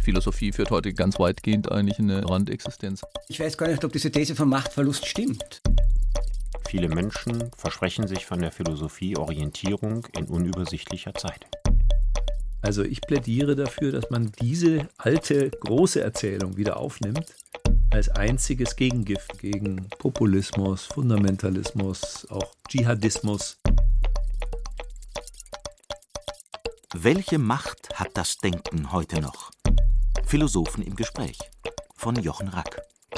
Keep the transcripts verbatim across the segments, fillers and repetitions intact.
Philosophie führt heute ganz weitgehend eigentlich eine Randexistenz. Ich weiß gar nicht, ob diese These vom Machtverlust stimmt. Viele Menschen versprechen sich von der Philosophie Orientierung in unübersichtlicher Zeit. Also ich plädiere dafür, dass man diese alte, große Erzählung wieder aufnimmt, als einziges Gegengift gegen Populismus, Fundamentalismus, auch Dschihadismus. Welche Macht hat das Denken heute noch? Philosophen im Gespräch von Jochen Rack.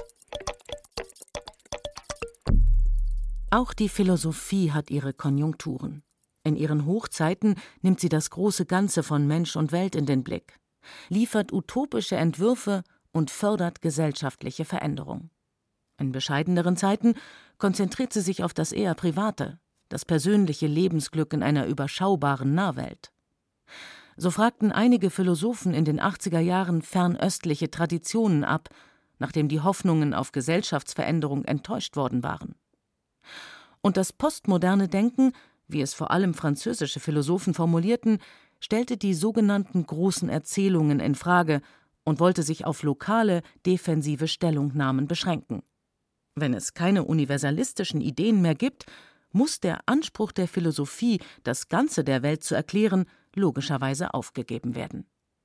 Auch die Philosophie hat ihre Konjunkturen. In ihren Hochzeiten nimmt sie das große Ganze von Mensch und Welt in den Blick, liefert utopische Entwürfe und fördert gesellschaftliche Veränderung. In bescheideneren Zeiten konzentriert sie sich auf das eher Private, das persönliche Lebensglück in einer überschaubaren Nahwelt. So fragten einige Philosophen in den achtziger Jahren fernöstliche Traditionen ab, nachdem die Hoffnungen auf Gesellschaftsveränderung enttäuscht worden waren. Und das postmoderne Denken, wie es vor allem französische Philosophen formulierten, stellte die sogenannten großen Erzählungen in Frage und wollte sich auf lokale, defensive Stellungnahmen beschränken. Wenn es keine universalistischen Ideen mehr gibt, muss der Anspruch der Philosophie, das Ganze der Welt zu erklären, logischerweise aufgegeben werden.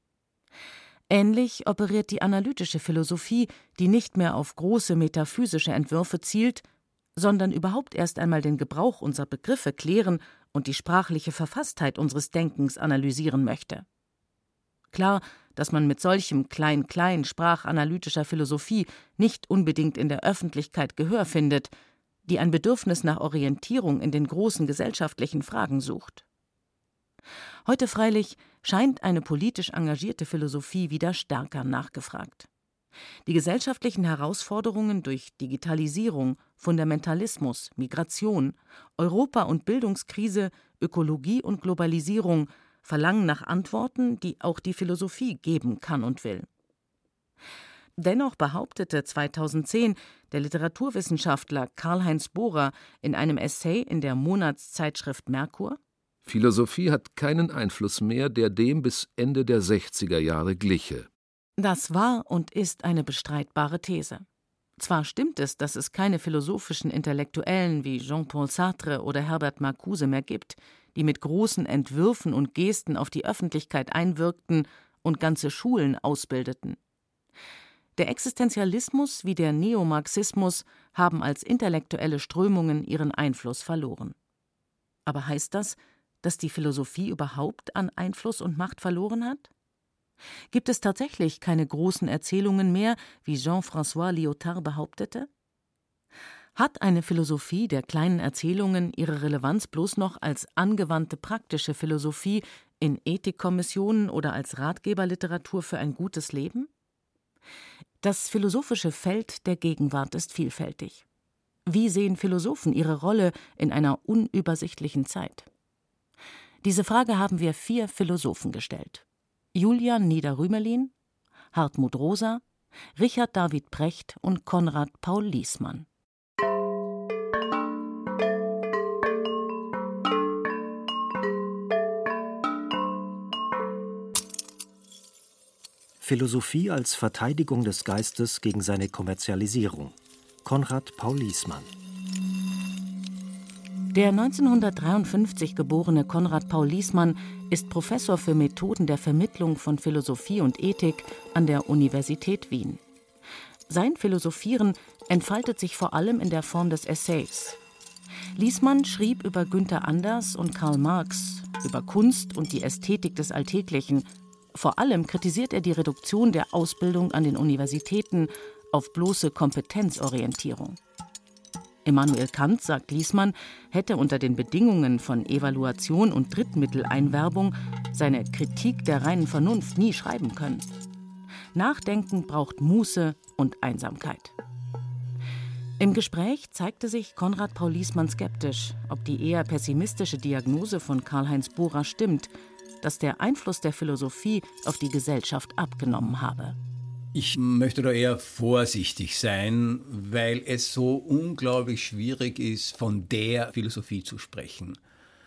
Ähnlich operiert die analytische Philosophie, die nicht mehr auf große metaphysische Entwürfe zielt, sondern überhaupt erst einmal den Gebrauch unserer Begriffe klären und die sprachliche Verfasstheit unseres Denkens analysieren möchte. Klar, dass man mit solchem klein-klein sprachanalytischer Philosophie nicht unbedingt in der Öffentlichkeit Gehör findet, die ein Bedürfnis nach Orientierung in den großen gesellschaftlichen Fragen sucht. Heute freilich scheint eine politisch engagierte Philosophie wieder stärker nachgefragt. Die gesellschaftlichen Herausforderungen durch Digitalisierung, Fundamentalismus, Migration, Europa- und Bildungskrise, Ökologie und Globalisierung verlangen nach Antworten, die auch die Philosophie geben kann und will. Dennoch behauptete zweitausendzehn der Literaturwissenschaftler Karl-Heinz Bohrer in einem Essay in der Monatszeitschrift Merkur: Philosophie hat keinen Einfluss mehr, der dem bis Ende der sechziger Jahre gliche. Das war und ist eine bestreitbare These. Zwar stimmt es, dass es keine philosophischen Intellektuellen wie Jean-Paul Sartre oder Herbert Marcuse mehr gibt, die mit großen Entwürfen und Gesten auf die Öffentlichkeit einwirkten und ganze Schulen ausbildeten. Der Existenzialismus wie der Neomarxismus haben als intellektuelle Strömungen ihren Einfluss verloren. Aber heißt das, dass die Philosophie überhaupt an Einfluss und Macht verloren hat? Gibt es tatsächlich keine großen Erzählungen mehr, wie Jean-François Lyotard behauptete? Hat eine Philosophie der kleinen Erzählungen ihre Relevanz bloß noch als angewandte praktische Philosophie in Ethikkommissionen oder als Ratgeberliteratur für ein gutes Leben? Das philosophische Feld der Gegenwart ist vielfältig. Wie sehen Philosophen ihre Rolle in einer unübersichtlichen Zeit? Diese Frage haben wir vier Philosophen gestellt: Julian Nieder-Rümelin, Hartmut Rosa, Richard David Precht und Konrad Paul Liessmann. Philosophie als Verteidigung des Geistes gegen seine Kommerzialisierung. Konrad Paul Liessmann. Der neunzehnhundertdreiundfünfzig geborene Konrad Paul Liessmann ist Professor für Methoden der Vermittlung von Philosophie und Ethik an der Universität Wien. Sein Philosophieren entfaltet sich vor allem in der Form des Essays. Liessmann schrieb über Günther Anders und Karl Marx, über Kunst und die Ästhetik des Alltäglichen. Vor allem kritisiert er die Reduktion der Ausbildung an den Universitäten auf bloße Kompetenzorientierung. Immanuel Kant, sagt Liessmann, hätte unter den Bedingungen von Evaluation und Drittmitteleinwerbung seine Kritik der reinen Vernunft nie schreiben können. Nachdenken braucht Muße und Einsamkeit. Im Gespräch zeigte sich Konrad Paul Liessmann skeptisch, ob die eher pessimistische Diagnose von Karl-Heinz Bohrer stimmt, dass der Einfluss der Philosophie auf die Gesellschaft abgenommen habe. Ich möchte da eher vorsichtig sein, weil es so unglaublich schwierig ist, von der Philosophie zu sprechen.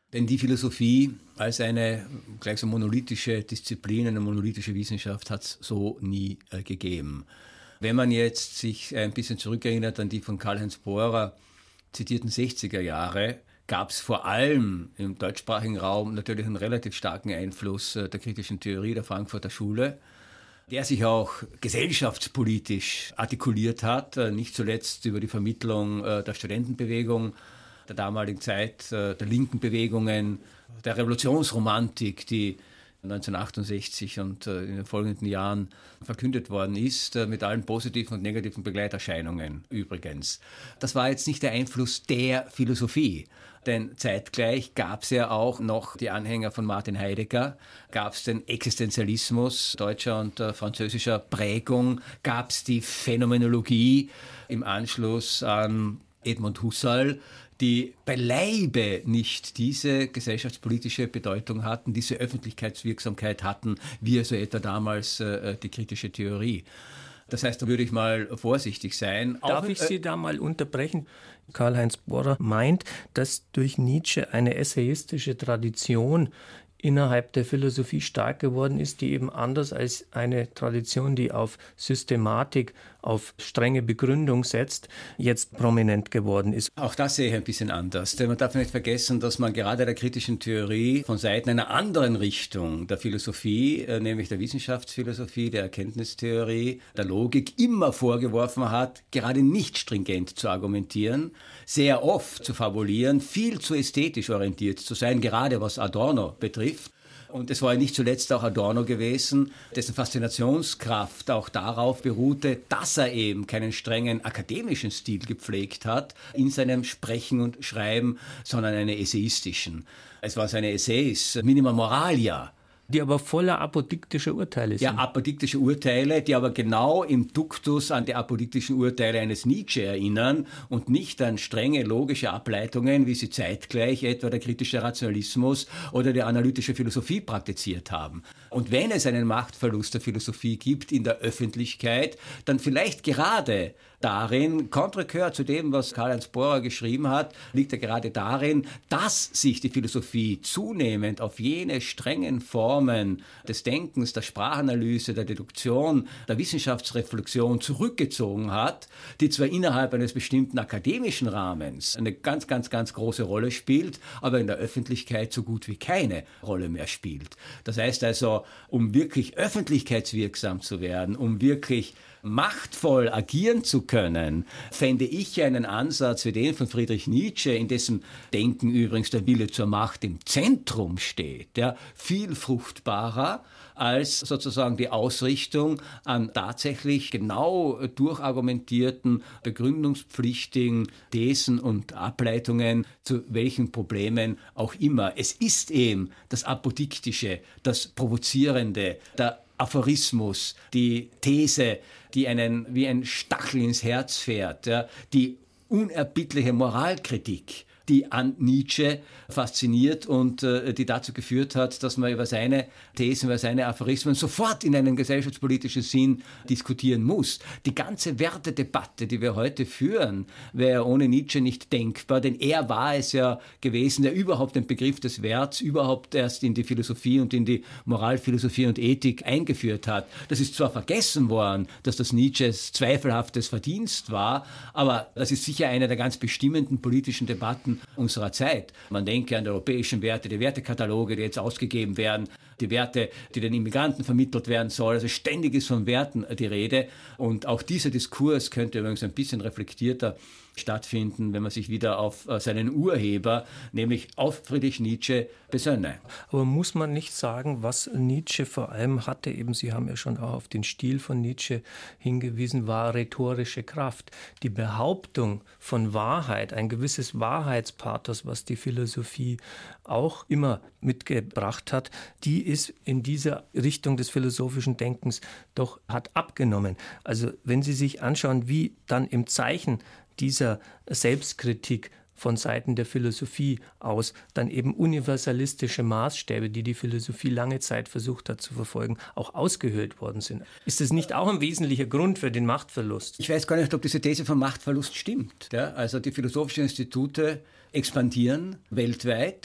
Denn die Philosophie als eine gleich so monolithische Disziplin, eine monolithische Wissenschaft hat es so nie äh, gegeben. Wenn man jetzt sich ein bisschen zurückerinnert an die von Karl-Heinz Bohrer zitierten sechziger Jahre, gab es vor allem im deutschsprachigen Raum natürlich einen relativ starken Einfluss äh, der kritischen Theorie der Frankfurter Schule, der sich auch gesellschaftspolitisch artikuliert hat, äh, nicht zuletzt über die Vermittlung äh, der Studentenbewegung der damaligen Zeit, äh, der linken Bewegungen, der Revolutionsromantik, die neunzehnhundertachtundsechzig und äh, in den folgenden Jahren verkündet worden ist, äh, mit allen positiven und negativen Begleiterscheinungen übrigens. Das war jetzt nicht der Einfluss der Philosophie, denn zeitgleich gab es ja auch noch die Anhänger von Martin Heidegger, gab es den Existenzialismus deutscher und äh, französischer Prägung, gab es die Phänomenologie im Anschluss an Edmund Husserl, die beileibe nicht diese gesellschaftspolitische Bedeutung hatten, diese Öffentlichkeitswirksamkeit hatten, wie also etwa damals äh, die kritische Theorie. Das heißt, da würde ich mal vorsichtig sein. Darf Auch, ich äh, Sie da mal unterbrechen? Karl-Heinz Bohrer meint, dass durch Nietzsche eine essayistische Tradition innerhalb der Philosophie stark geworden ist, die eben anders als eine Tradition, die auf Systematik, auf strenge Begründung setzt, jetzt prominent geworden ist. Auch das sehe ich ein bisschen anders, denn man darf nicht vergessen, dass man gerade der kritischen Theorie von Seiten einer anderen Richtung der Philosophie, nämlich der Wissenschaftsphilosophie, der Erkenntnistheorie, der Logik, immer vorgeworfen hat, gerade nicht stringent zu argumentieren, sehr oft zu fabulieren, viel zu ästhetisch orientiert zu sein, gerade was Adorno betrifft. Und es war ja nicht zuletzt auch Adorno gewesen, dessen Faszinationskraft auch darauf beruhte, dass er eben keinen strengen akademischen Stil gepflegt hat in seinem Sprechen und Schreiben, sondern einen essayistischen. Es waren seine Essays, Minima Moralia, die aber voller apodiktischer Urteile sind. Ja, apodiktische Urteile, die aber genau im Duktus an die apodiktischen Urteile eines Nietzsche erinnern und nicht an strenge logische Ableitungen, wie sie zeitgleich etwa der kritische Rationalismus oder die analytische Philosophie praktiziert haben. Und wenn es einen Machtverlust der Philosophie gibt in der Öffentlichkeit, dann vielleicht gerade darin, konträr zu dem, was Karl-Heinz Bohrer geschrieben hat, liegt er gerade darin, dass sich die Philosophie zunehmend auf jene strengen Formen des Denkens, der Sprachanalyse, der Deduktion, der Wissenschaftsreflexion zurückgezogen hat, die zwar innerhalb eines bestimmten akademischen Rahmens eine ganz, ganz, ganz große Rolle spielt, aber in der Öffentlichkeit so gut wie keine Rolle mehr spielt. Das heißt also, um wirklich öffentlichkeitswirksam zu werden, um wirklich machtvoll agieren zu können, fände ich einen Ansatz wie den von Friedrich Nietzsche, in dessen Denken übrigens der Wille zur Macht im Zentrum steht, ja, viel fruchtbarer als sozusagen die Ausrichtung an tatsächlich genau durchargumentierten, begründungspflichtigen Thesen und Ableitungen zu welchen Problemen auch immer. Es ist eben das Apodiktische, das Provozierende, der Aphorismus, die These, die einen wie ein Stachel ins Herz fährt, ja, die unerbittliche Moralkritik, die an Nietzsche fasziniert und äh, die dazu geführt hat, dass man über seine Thesen, über seine Aphorismen sofort in einem gesellschaftspolitischen Sinn diskutieren muss. Die ganze Wertedebatte, die wir heute führen, wäre ohne Nietzsche nicht denkbar, denn er war es ja gewesen, der überhaupt den Begriff des Werts überhaupt erst in die Philosophie und in die Moralphilosophie und Ethik eingeführt hat. Das ist zwar vergessen worden, dass das Nietzsches zweifelhaftes Verdienst war, aber das ist sicher eine der ganz bestimmenden politischen Debatten unserer Zeit. Man denke an die europäischen Werte, die Wertekataloge, die jetzt ausgegeben werden, die Werte, die den Immigranten vermittelt werden sollen. Also ständig ist von Werten die Rede. Und auch dieser Diskurs könnte übrigens ein bisschen reflektierter stattfinden, wenn man sich wieder auf seinen Urheber, nämlich auf Friedrich Nietzsche, besönne. Aber muss man nicht sagen, was Nietzsche vor allem hatte, eben Sie haben ja schon auch auf den Stil von Nietzsche hingewiesen, war rhetorische Kraft. Die Behauptung von Wahrheit, ein gewisses Wahrheitspathos, was die Philosophie auch immer mitgebracht hat, die ist in dieser Richtung des philosophischen Denkens doch hat abgenommen. Also wenn Sie sich anschauen, wie dann im Zeichen dieser Selbstkritik von Seiten der Philosophie aus dann eben universalistische Maßstäbe, die die Philosophie lange Zeit versucht hat zu verfolgen, auch ausgehöhlt worden sind. Ist das nicht auch ein wesentlicher Grund für den Machtverlust? Ich weiß gar nicht, ob diese These vom Machtverlust stimmt. Ja, also die philosophischen Institute expandieren weltweit.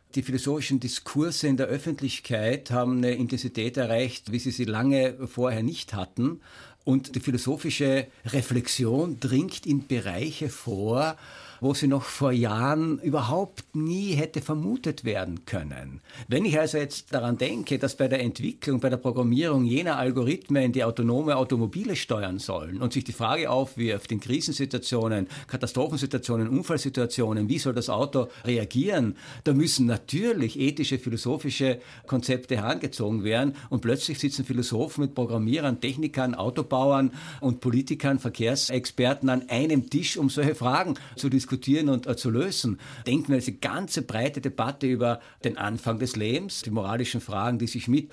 Die philosophischen Diskurse in der Öffentlichkeit haben eine Intensität erreicht, wie sie sie lange vorher nicht hatten. Und die philosophische Reflexion dringt in Bereiche vor, wo sie noch vor Jahren überhaupt nie hätte vermutet werden können. Wenn ich also jetzt daran denke, dass bei der Entwicklung, bei der Programmierung jener Algorithmen, die autonome Automobile steuern sollen und sich die Frage aufwirft, in Krisensituationen, Katastrophensituationen, Unfallsituationen, wie soll das Auto reagieren, da müssen natürlich ethische, philosophische Konzepte herangezogen werden und plötzlich sitzen Philosophen mit Programmierern, Technikern, Autobauern und Politikern, Verkehrsexperten an einem Tisch, um solche Fragen zu diskutieren. diskutieren und äh, zu lösen. Denken wir diese ganze breite Debatte über den Anfang des Lebens, die moralischen Fragen, die sich mit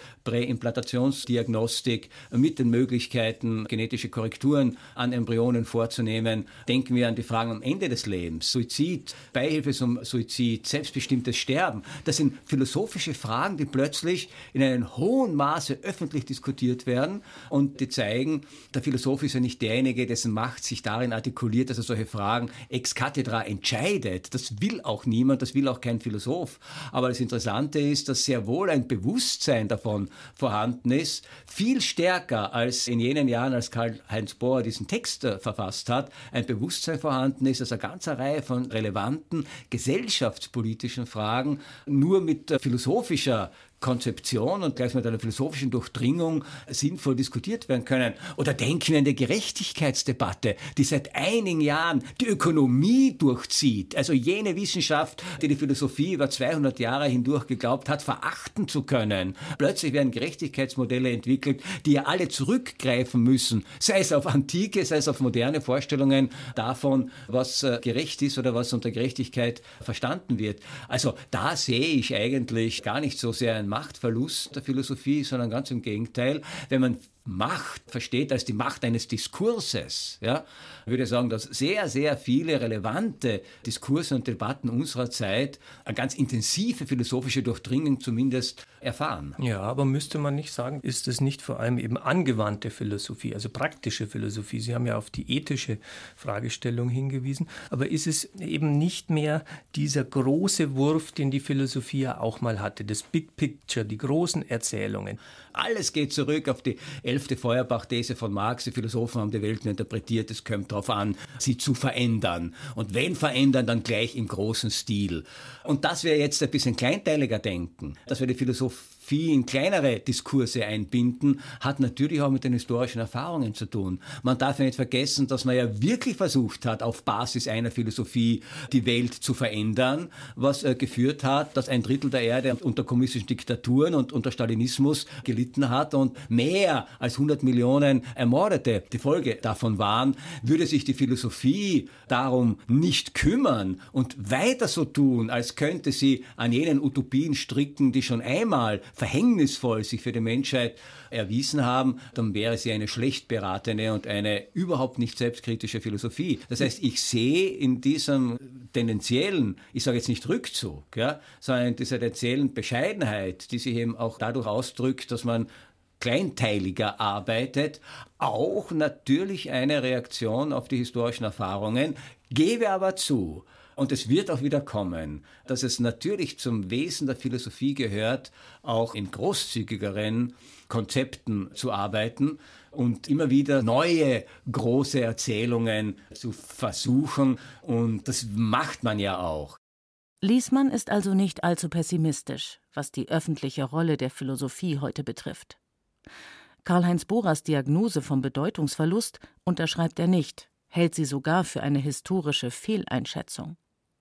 Präimplantationsdiagnostik, äh, mit den Möglichkeiten, genetische Korrekturen an Embryonen vorzunehmen. Denken wir an die Fragen am Ende des Lebens, Suizid, Beihilfe zum Suizid, selbstbestimmtes Sterben. Das sind philosophische Fragen, die plötzlich in einem hohen Maße öffentlich diskutiert werden und die zeigen, der Philosoph ist ja nicht derjenige, dessen Macht sich darin artikuliert, dass er solche Fragen ex cathedra entscheidet. Das will auch niemand, das will auch kein Philosoph. Aber das Interessante ist, dass sehr wohl ein Bewusstsein davon vorhanden ist, viel stärker als in jenen Jahren, als Karl-Heinz Bohr diesen Text äh, verfasst hat, ein Bewusstsein vorhanden ist, dass eine ganze Reihe von relevanten gesellschaftspolitischen Fragen nur mit äh, philosophischer Konzeption und gleich mit einer philosophischen Durchdringung sinnvoll diskutiert werden können. Oder denken wir an die Gerechtigkeitsdebatte, die seit einigen Jahren die Ökonomie durchzieht. Also jene Wissenschaft, die die Philosophie über zweihundert Jahre hindurch geglaubt hat, verachten zu können. Plötzlich werden Gerechtigkeitsmodelle entwickelt, die ja alle zurückgreifen müssen, sei es auf antike, sei es auf moderne Vorstellungen davon, was gerecht ist oder was unter Gerechtigkeit verstanden wird. Also da sehe ich eigentlich gar nicht so sehr ein Machtverlust der Philosophie, sondern ganz im Gegenteil. Wenn man Macht versteht als die Macht eines Diskurses, ja, würde ich sagen, dass sehr, sehr viele relevante Diskurse und Debatten unserer Zeit eine ganz intensive philosophische Durchdringung zumindest erfahren. Ja, aber müsste man nicht sagen, ist es nicht vor allem eben angewandte Philosophie, also praktische Philosophie? Sie haben ja auf die ethische Fragestellung hingewiesen, aber ist es eben nicht mehr dieser große Wurf, den die Philosophie ja auch mal hatte, das Big Picture, die großen Erzählungen? Alles geht zurück auf die elfte Feuerbach-These von Marx. Die Philosophen haben die Welt nur interpretiert. Es kommt darauf an, sie zu verändern. Und wenn verändern, dann gleich im großen Stil. Und dass wir jetzt ein bisschen kleinteiliger denken, dass wir die Philosophie in kleinere Diskurse einbinden, hat natürlich auch mit den historischen Erfahrungen zu tun. Man darf ja nicht vergessen, dass man ja wirklich versucht hat, auf Basis einer Philosophie die Welt zu verändern, was äh, geführt hat, dass ein Drittel der Erde unter kommunistischen Diktaturen und unter Stalinismus gelitten hat und mehr als hundert Millionen Ermordete die Folge davon waren. Würde sich die Philosophie darum nicht kümmern und weiter so tun, als könnte sie an jenen Utopien stricken, die schon einmal verhängnisvoll sich für die Menschheit erwiesen haben, dann wäre sie eine schlecht beratene und eine überhaupt nicht selbstkritische Philosophie. Das heißt, ich sehe in diesem tendenziellen, ich sage jetzt nicht Rückzug, ja, sondern in dieser tendenziellen Bescheidenheit, die sich eben auch dadurch ausdrückt, dass man kleinteiliger arbeitet, auch natürlich eine Reaktion auf die historischen Erfahrungen, gebe aber zu, und es wird auch wieder kommen, dass es natürlich zum Wesen der Philosophie gehört, auch in großzügigeren Konzepten zu arbeiten und immer wieder neue große Erzählungen zu versuchen. Und das macht man ja auch. Liesmann ist also nicht allzu pessimistisch, was die öffentliche Rolle der Philosophie heute betrifft. Karl-Heinz Bohrers Diagnose vom Bedeutungsverlust unterschreibt er nicht, hält sie sogar für eine historische Fehleinschätzung.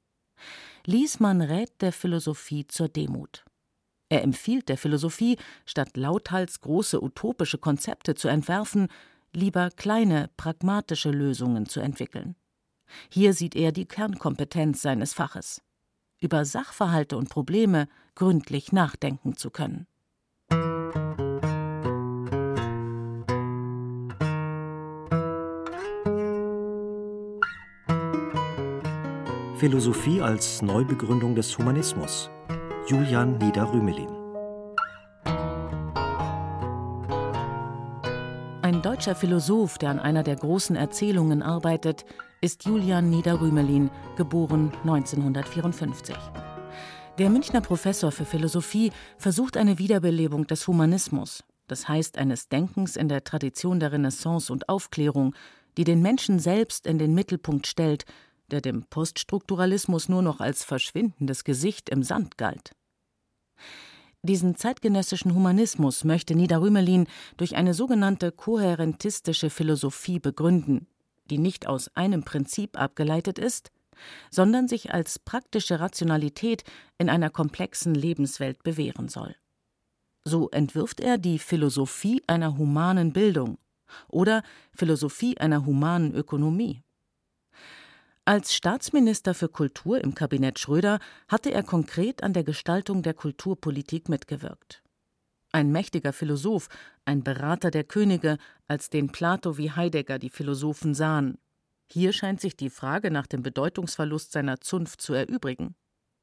Liesmann rät der Philosophie zur Demut. Er empfiehlt der Philosophie, statt lauthals große utopische Konzepte zu entwerfen, lieber kleine, pragmatische Lösungen zu entwickeln. Hier sieht er die Kernkompetenz seines Faches: über Sachverhalte und Probleme gründlich nachdenken zu können. Philosophie als Neubegründung des Humanismus. Julian Nieder-Rümelin. Ein deutscher Philosoph, der an einer der großen Erzählungen arbeitet, ist Julian Nieder-Rümelin, geboren neunzehnhundertvierundfünfzig. Der Münchner Professor für Philosophie versucht eine Wiederbelebung des Humanismus, das heißt eines Denkens in der Tradition der Renaissance und Aufklärung, die den Menschen selbst in den Mittelpunkt stellt, der dem Poststrukturalismus nur noch als verschwindendes Gesicht im Sand galt. Diesen zeitgenössischen Humanismus möchte Nida Rümelin durch eine sogenannte kohärentistische Philosophie begründen, die nicht aus einem Prinzip abgeleitet ist, sondern sich als praktische Rationalität in einer komplexen Lebenswelt bewähren soll. So entwirft er die Philosophie einer humanen Bildung oder Philosophie einer humanen Ökonomie. Als Staatsminister für Kultur im Kabinett Schröder hatte er konkret an der Gestaltung der Kulturpolitik mitgewirkt. Ein mächtiger Philosoph, ein Berater der Könige, als den Plato wie Heidegger die Philosophen sahen. Hier scheint sich die Frage nach dem Bedeutungsverlust seiner Zunft zu erübrigen.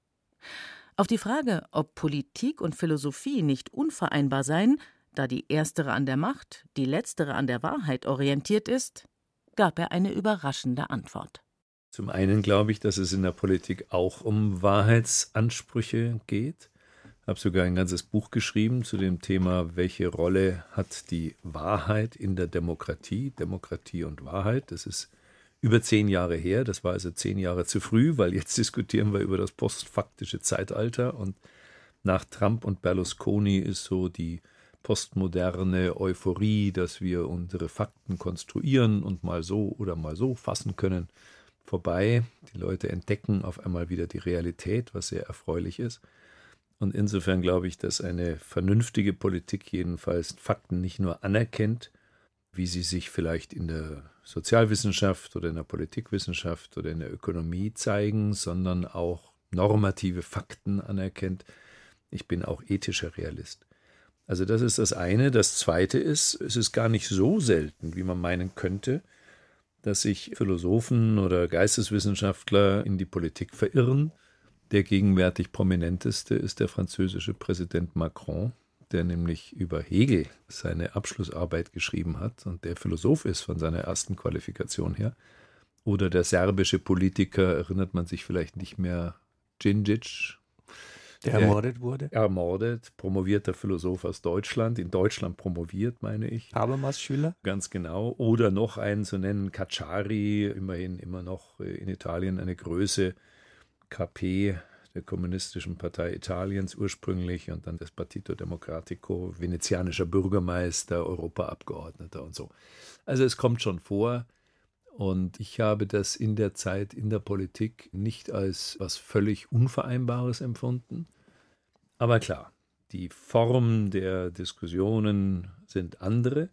Auf die Frage, ob Politik und Philosophie nicht unvereinbar seien, da die erstere an der Macht, die letztere an der Wahrheit orientiert ist, gab er eine überraschende Antwort. Zum einen glaube ich, dass es in der Politik auch um Wahrheitsansprüche geht. Ich habe sogar ein ganzes Buch geschrieben zu dem Thema, welche Rolle hat die Wahrheit in der Demokratie, Demokratie und Wahrheit. Das ist über zehn Jahre her, das war also zehn Jahre zu früh, weil jetzt diskutieren wir über das postfaktische Zeitalter und nach Trump und Berlusconi ist so die postmoderne Euphorie, dass wir unsere Fakten konstruieren und mal so oder mal so fassen können, vorbei. Die Leute entdecken auf einmal wieder die Realität, was sehr erfreulich ist. Und insofern glaube ich, dass eine vernünftige Politik jedenfalls Fakten nicht nur anerkennt, wie sie sich vielleicht in der Sozialwissenschaft oder in der Politikwissenschaft oder in der Ökonomie zeigen, sondern auch normative Fakten anerkennt. Ich bin auch ethischer Realist. Also das ist das eine. Das zweite ist, es ist gar nicht so selten, wie man meinen könnte, dass sich Philosophen oder Geisteswissenschaftler in die Politik verirren. Der gegenwärtig prominenteste ist der französische Präsident Macron, der nämlich über Hegel seine Abschlussarbeit geschrieben hat und der Philosoph ist von seiner ersten Qualifikation her. Oder der serbische Politiker, erinnert man sich vielleicht nicht mehr, Djindjic, der ermordet wurde. Ermordet, promovierter Philosoph aus Deutschland, in Deutschland promoviert, meine ich. Habermas Schüler. Ganz genau. Oder noch einen zu nennen, Cacciari, immerhin immer noch in Italien eine Größe, K P, der Kommunistischen Partei Italiens ursprünglich und dann das Partito Democratico, venezianischer Bürgermeister, Europaabgeordneter und so. Also es kommt schon vor und ich habe das in der Zeit in der Politik nicht als was völlig Unvereinbares empfunden. Aber klar, die Form der Diskussionen sind andere.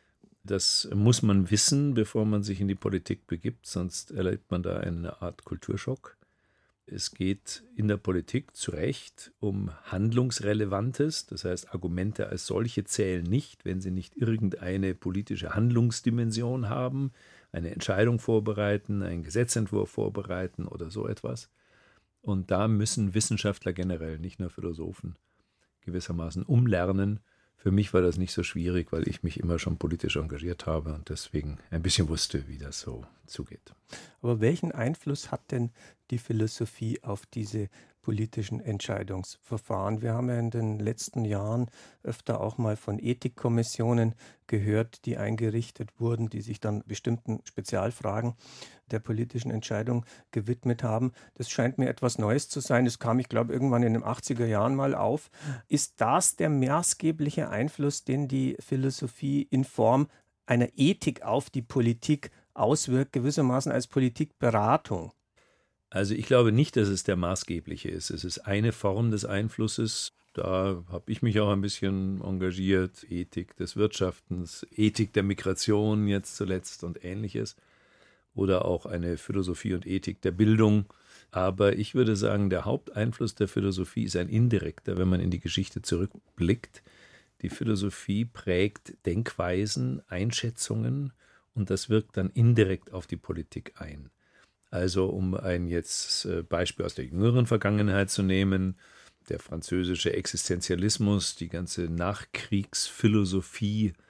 Das muss man wissen, bevor man sich in die Politik begibt, sonst erlebt man da eine Art Kulturschock. Es geht in der Politik zu Recht um Handlungsrelevantes, das heißt, Argumente als solche zählen nicht, wenn sie nicht irgendeine politische Handlungsdimension haben, eine Entscheidung vorbereiten, einen Gesetzentwurf vorbereiten oder so etwas. Und da müssen Wissenschaftler generell, nicht nur Philosophen, gewissermaßen umlernen. Für mich war das nicht so schwierig, weil ich mich immer schon politisch engagiert habe und deswegen ein bisschen wusste, wie das so zugeht. Aber welchen Einfluss hat denn die Philosophie auf diese politischen Entscheidungsverfahren? Wir haben ja in den letzten Jahren öfter auch mal von Ethikkommissionen gehört, die eingerichtet wurden, die sich dann bestimmten Spezialfragen der politischen Entscheidung gewidmet haben. Das scheint mir etwas Neues zu sein. Das kam, ich glaube, irgendwann in den achtziger Jahren mal auf. Ist das der maßgebliche Einfluss, den die Philosophie in Form einer Ethik auf die Politik auswirkt, gewissermaßen als Politikberatung? Also ich glaube nicht, dass es der maßgebliche ist. Es ist eine Form des Einflusses. Da habe ich mich auch ein bisschen engagiert. Ethik des Wirtschaftens, Ethik der Migration jetzt zuletzt und Ähnliches. Oder auch eine Philosophie und Ethik der Bildung. Aber ich würde sagen, der Haupteinfluss der Philosophie ist ein indirekter, wenn man in die Geschichte zurückblickt. Die Philosophie prägt Denkweisen, Einschätzungen und das wirkt dann indirekt auf die Politik ein. Also um ein jetzt Beispiel aus der jüngeren Vergangenheit zu nehmen, der französische Existenzialismus, die ganze Nachkriegsphilosophie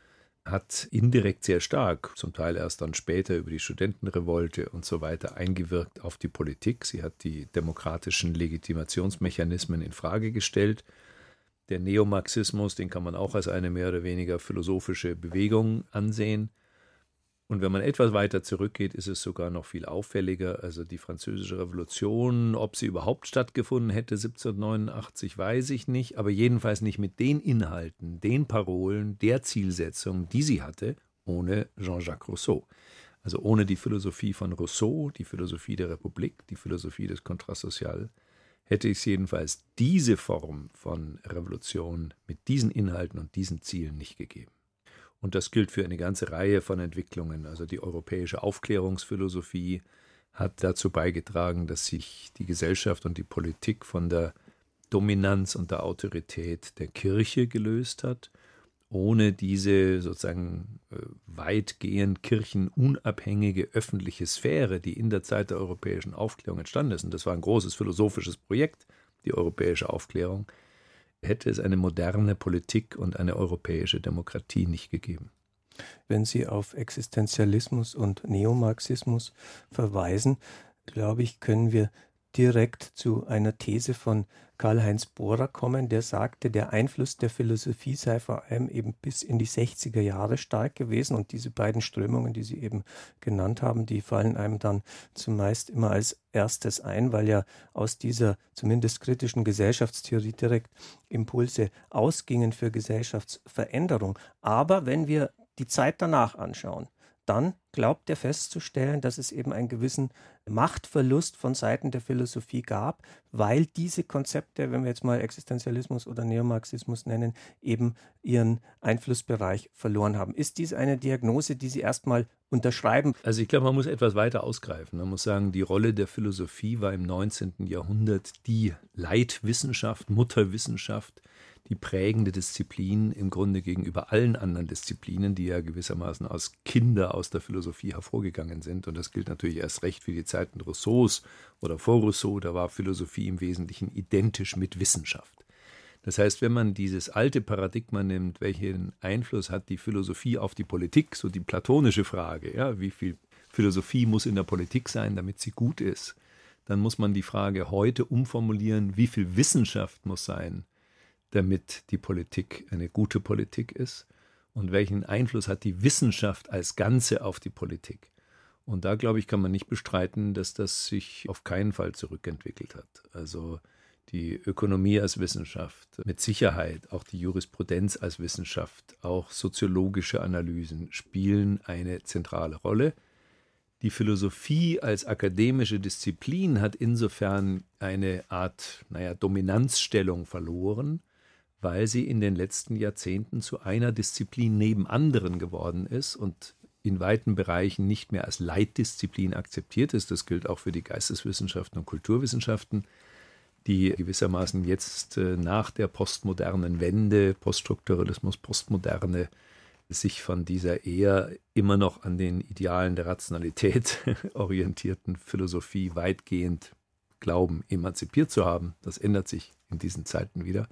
hat indirekt sehr stark, zum Teil erst dann später über die Studentenrevolte und so weiter, eingewirkt auf die Politik. Sie hat die demokratischen Legitimationsmechanismen in Frage gestellt. Der Neomarxismus, den kann man auch als eine mehr oder weniger philosophische Bewegung ansehen. Und wenn man etwas weiter zurückgeht, ist es sogar noch viel auffälliger. Also die Französische Revolution, ob sie überhaupt stattgefunden hätte siebzehnhundertneunundachtzig, weiß ich nicht, aber jedenfalls nicht mit den Inhalten, den Parolen, der Zielsetzung, die sie hatte, ohne Jean-Jacques Rousseau. Also ohne die Philosophie von Rousseau, die Philosophie der Republik, die Philosophie des Contrat social, hätte es jedenfalls diese Form von Revolution mit diesen Inhalten und diesen Zielen nicht gegeben. Und das gilt für eine ganze Reihe von Entwicklungen. Also die europäische Aufklärungsphilosophie hat dazu beigetragen, dass sich die Gesellschaft und die Politik von der Dominanz und der Autorität der Kirche gelöst hat. Ohne diese sozusagen weitgehend kirchenunabhängige öffentliche Sphäre, die in der Zeit der europäischen Aufklärung entstanden ist, und das war ein großes philosophisches Projekt, die europäische Aufklärung, hätte es eine moderne Politik und eine europäische Demokratie nicht gegeben. Wenn Sie auf Existenzialismus und Neomarxismus verweisen, glaube ich, können wir direkt zu einer These von Karl-Heinz Bohrer kommen, der sagte, der Einfluss der Philosophie sei vor allem eben bis in die sechziger Jahre stark gewesen, und diese beiden Strömungen, die Sie eben genannt haben, die fallen einem dann zumeist immer als erstes ein, weil ja aus dieser zumindest kritischen Gesellschaftstheorie direkt Impulse ausgingen für Gesellschaftsveränderung. Aber wenn wir die Zeit danach anschauen, dann glaubt er festzustellen, dass es eben einen gewissen Machtverlust von Seiten der Philosophie gab, weil diese Konzepte, wenn wir jetzt mal Existenzialismus oder Neomarxismus nennen, eben ihren Einflussbereich verloren haben. Ist dies eine Diagnose, die Sie erstmal unterschreiben? Also ich glaube, man muss etwas weiter ausgreifen. Man muss sagen, die Rolle der Philosophie war im neunzehnten Jahrhundert die Leitwissenschaft, Mutterwissenschaft, die prägende Disziplin im Grunde gegenüber allen anderen Disziplinen, die ja gewissermaßen als Kinder aus der Philosophie hervorgegangen sind. Und das gilt natürlich erst recht für die Zeiten Rousseaus oder vor Rousseau. Da war Philosophie im Wesentlichen identisch mit Wissenschaft. Das heißt, wenn man dieses alte Paradigma nimmt, welchen Einfluss hat die Philosophie auf die Politik, so die platonische Frage, ja, wie viel Philosophie muss in der Politik sein, damit sie gut ist, dann muss man die Frage heute umformulieren, wie viel Wissenschaft muss sein, damit die Politik eine gute Politik ist, und welchen Einfluss hat die Wissenschaft als Ganze auf die Politik. Und da, glaube ich, kann man nicht bestreiten, dass das sich auf keinen Fall zurückentwickelt hat. Also die Ökonomie als Wissenschaft, mit Sicherheit auch die Jurisprudenz als Wissenschaft, auch soziologische Analysen spielen eine zentrale Rolle. Die Philosophie als akademische Disziplin hat insofern eine Art, naja, Dominanzstellung verloren, weil sie in den letzten Jahrzehnten zu einer Disziplin neben anderen geworden ist und in weiten Bereichen nicht mehr als Leitdisziplin akzeptiert ist. Das gilt auch für die Geisteswissenschaften und Kulturwissenschaften, die gewissermaßen jetzt äh, nach der postmodernen Wende, Poststrukturalismus, Postmoderne, sich von dieser eher immer noch an den Idealen der Rationalität orientierten Philosophie weitgehend glauben, emanzipiert zu haben. Das ändert sich in diesen Zeiten wieder.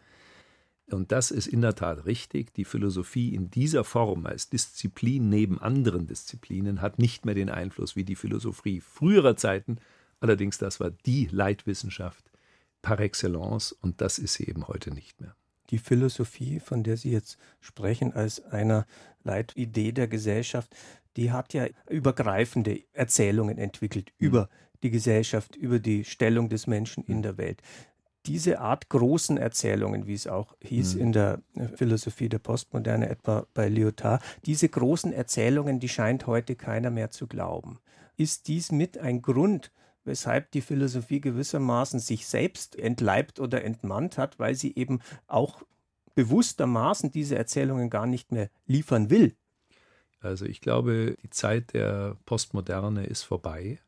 Und das ist in der Tat richtig. Die Philosophie in dieser Form als Disziplin neben anderen Disziplinen hat nicht mehr den Einfluss wie die Philosophie früherer Zeiten. Allerdings, das war die Leitwissenschaft par excellence, und das ist sie eben heute nicht mehr. Die Philosophie, von der Sie jetzt sprechen, als einer Leitidee der Gesellschaft, die hat ja übergreifende Erzählungen entwickelt mhm. über die Gesellschaft, über die Stellung des Menschen in der Welt. Diese Art großen Erzählungen, wie es auch hieß mhm. in der Philosophie der Postmoderne, etwa bei Lyotard, diese großen Erzählungen, die scheint heute keiner mehr zu glauben. Ist dies mit ein Grund, weshalb die Philosophie gewissermaßen sich selbst entleibt oder entmannt hat, weil sie eben auch bewusstermaßen diese Erzählungen gar nicht mehr liefern will? Also ich glaube, die Zeit der Postmoderne ist vorbei.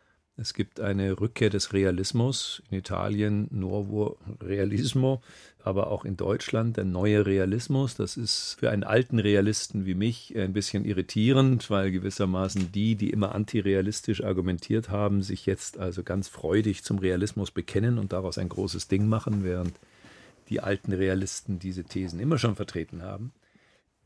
Es gibt eine Rückkehr des Realismus, in Italien Nuovo Realismo, aber auch in Deutschland der neue Realismus. Das ist für einen alten Realisten wie mich ein bisschen irritierend, weil gewissermaßen die, die immer antirealistisch argumentiert haben, sich jetzt also ganz freudig zum Realismus bekennen und daraus ein großes Ding machen, während die alten Realisten diese Thesen immer schon vertreten haben.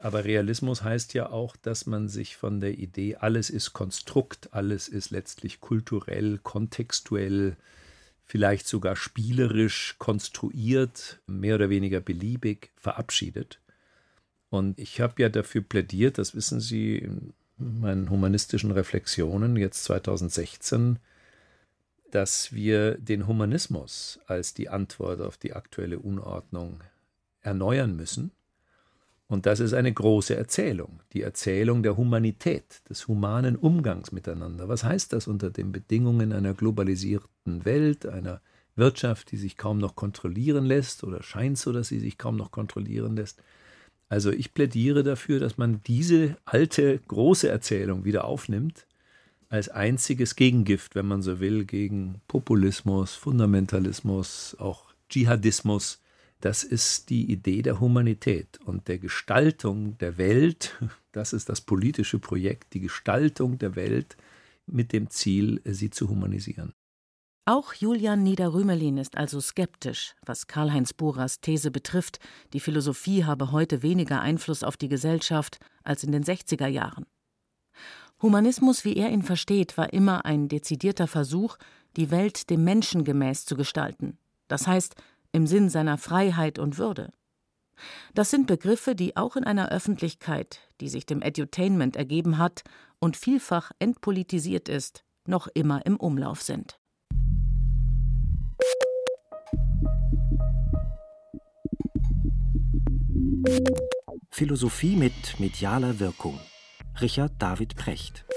Aber Realismus heißt ja auch, dass man sich von der Idee, alles ist Konstrukt, alles ist letztlich kulturell, kontextuell, vielleicht sogar spielerisch konstruiert, mehr oder weniger beliebig, verabschiedet. Und ich habe ja dafür plädiert, das wissen Sie in meinen humanistischen Reflexionen jetzt zweitausendsechzehn, dass wir den Humanismus als die Antwort auf die aktuelle Unordnung erneuern müssen. Und das ist eine große Erzählung, die Erzählung der Humanität, des humanen Umgangs miteinander. Was heißt das unter den Bedingungen einer globalisierten Welt, einer Wirtschaft, die sich kaum noch kontrollieren lässt oder scheint so, dass sie sich kaum noch kontrollieren lässt? Also ich plädiere dafür, dass man diese alte, große Erzählung wieder aufnimmt, als einziges Gegengift, wenn man so will, gegen Populismus, Fundamentalismus, auch Dschihadismus. Das ist die Idee der Humanität und der Gestaltung der Welt. Das ist das politische Projekt, die Gestaltung der Welt mit dem Ziel, sie zu humanisieren. Auch Julian Nieder-Rümelin ist also skeptisch, was Karl-Heinz Bohrers These betrifft, die Philosophie habe heute weniger Einfluss auf die Gesellschaft als in den sechziger Jahren. Humanismus, wie er ihn versteht, war immer ein dezidierter Versuch, die Welt dem Menschen gemäß zu gestalten. Das heißt, im Sinn seiner Freiheit und Würde. Das sind Begriffe, die auch in einer Öffentlichkeit, die sich dem Edutainment ergeben hat und vielfach entpolitisiert ist, noch immer im Umlauf sind. Philosophie mit medialer Wirkung. Richard David Precht.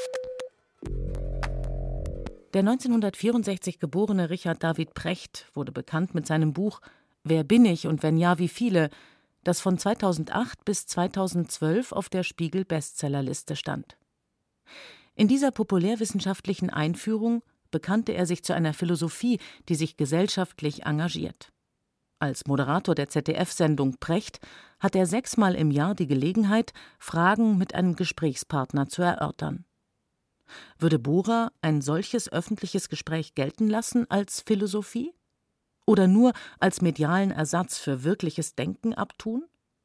Der neunzehnhundertvierundsechzig geborene Richard David Precht wurde bekannt mit seinem Buch »Wer bin ich und wenn ja, wie viele?», das von zweitausendacht bis zweitausendzwölf auf der Spiegel-Bestsellerliste stand. In dieser populärwissenschaftlichen Einführung bekannte er sich zu einer Philosophie, die sich gesellschaftlich engagiert. Als Moderator der Z D F-Sendung Precht hat er sechsmal im Jahr die Gelegenheit, Fragen mit einem Gesprächspartner zu erörtern. Würde Bohrer ein solches öffentliches Gespräch gelten lassen als Philosophie? Oder nur als medialen Ersatz für wirkliches Denken abtun?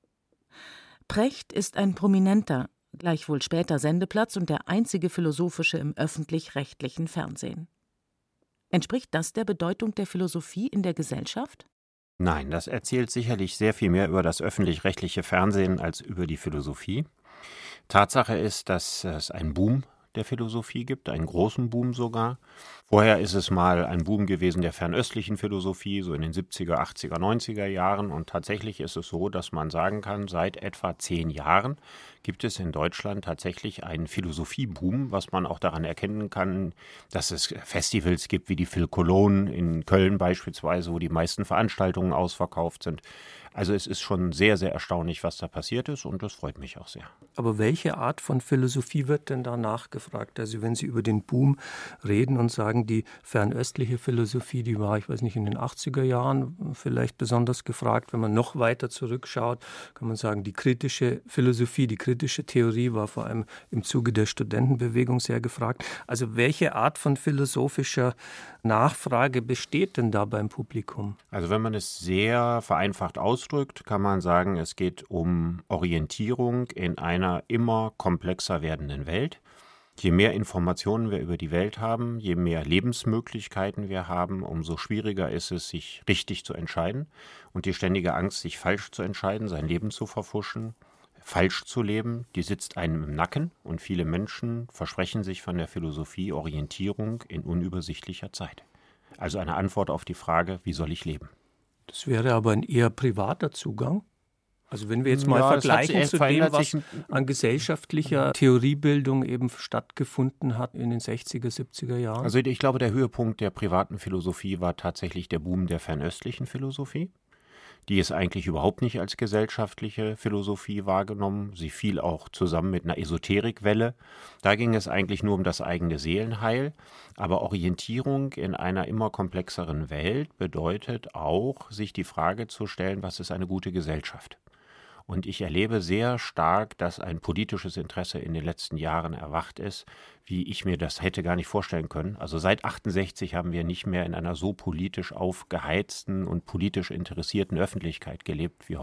Precht ist ein prominenter, gleichwohl später Sendeplatz und der einzige philosophische im öffentlich-rechtlichen Fernsehen. Entspricht das der Bedeutung der Philosophie in der Gesellschaft? Nein, das erzählt sicherlich sehr viel mehr über das öffentlich-rechtliche Fernsehen als über die Philosophie. Tatsache ist, dass es einen Boom der Philosophie gibt, einen großen Boom sogar. Vorher ist es mal ein Boom gewesen der fernöstlichen Philosophie, so in den siebziger, achtziger, neunziger Jahren. Und tatsächlich ist es so, dass man sagen kann, seit etwa zehn Jahren gibt es in Deutschland tatsächlich einen Philosophieboom, was man auch daran erkennen kann, dass es Festivals gibt wie die Phil Cologne in Köln beispielsweise, wo die meisten Veranstaltungen ausverkauft sind. Also es ist schon sehr, sehr erstaunlich, was da passiert ist und das freut mich auch sehr. Aber welche Art von Philosophie wird denn da nachgefragt? Also wenn Sie über den Boom reden und sagen, die fernöstliche Philosophie, die war, ich weiß nicht, in den achtziger Jahren vielleicht besonders gefragt. Wenn man noch weiter zurückschaut, kann man sagen, die kritische Philosophie, die kritische Theorie war vor allem im Zuge der Studentenbewegung sehr gefragt. Also welche Art von philosophischer Nachfrage besteht denn da beim Publikum? Also wenn man es sehr vereinfacht ausdrückt, kann man sagen, es geht um Orientierung in einer immer komplexer werdenden Welt. Je mehr Informationen wir über die Welt haben, je mehr Lebensmöglichkeiten wir haben, umso schwieriger ist es, sich richtig zu entscheiden. Und die ständige Angst, sich falsch zu entscheiden, sein Leben zu verpfuschen, falsch zu leben, die sitzt einem im Nacken. Und viele Menschen versprechen sich von der Philosophie Orientierung in unübersichtlicher Zeit. Also eine Antwort auf die Frage, wie soll ich leben? Das wäre aber ein eher privater Zugang. Also wenn wir jetzt mal ja, vergleichen zu dem, was sich an gesellschaftlicher Theoriebildung eben stattgefunden hat in den sechziger, siebziger Jahren. Also ich glaube, der Höhepunkt der privaten Philosophie war tatsächlich der Boom der fernöstlichen Philosophie. Die ist eigentlich überhaupt nicht als gesellschaftliche Philosophie wahrgenommen. Sie fiel auch zusammen mit einer Esoterikwelle. Da ging es eigentlich nur um das eigene Seelenheil. Aber Orientierung in einer immer komplexeren Welt bedeutet auch, sich die Frage zu stellen, was ist eine gute Gesellschaft? Und ich erlebe sehr stark, dass ein politisches Interesse in den letzten Jahren erwacht ist, wie ich mir das hätte gar nicht vorstellen können. Also seit achtundsechzig haben wir nicht mehr in einer so politisch aufgeheizten und politisch interessierten Öffentlichkeit gelebt wie heute.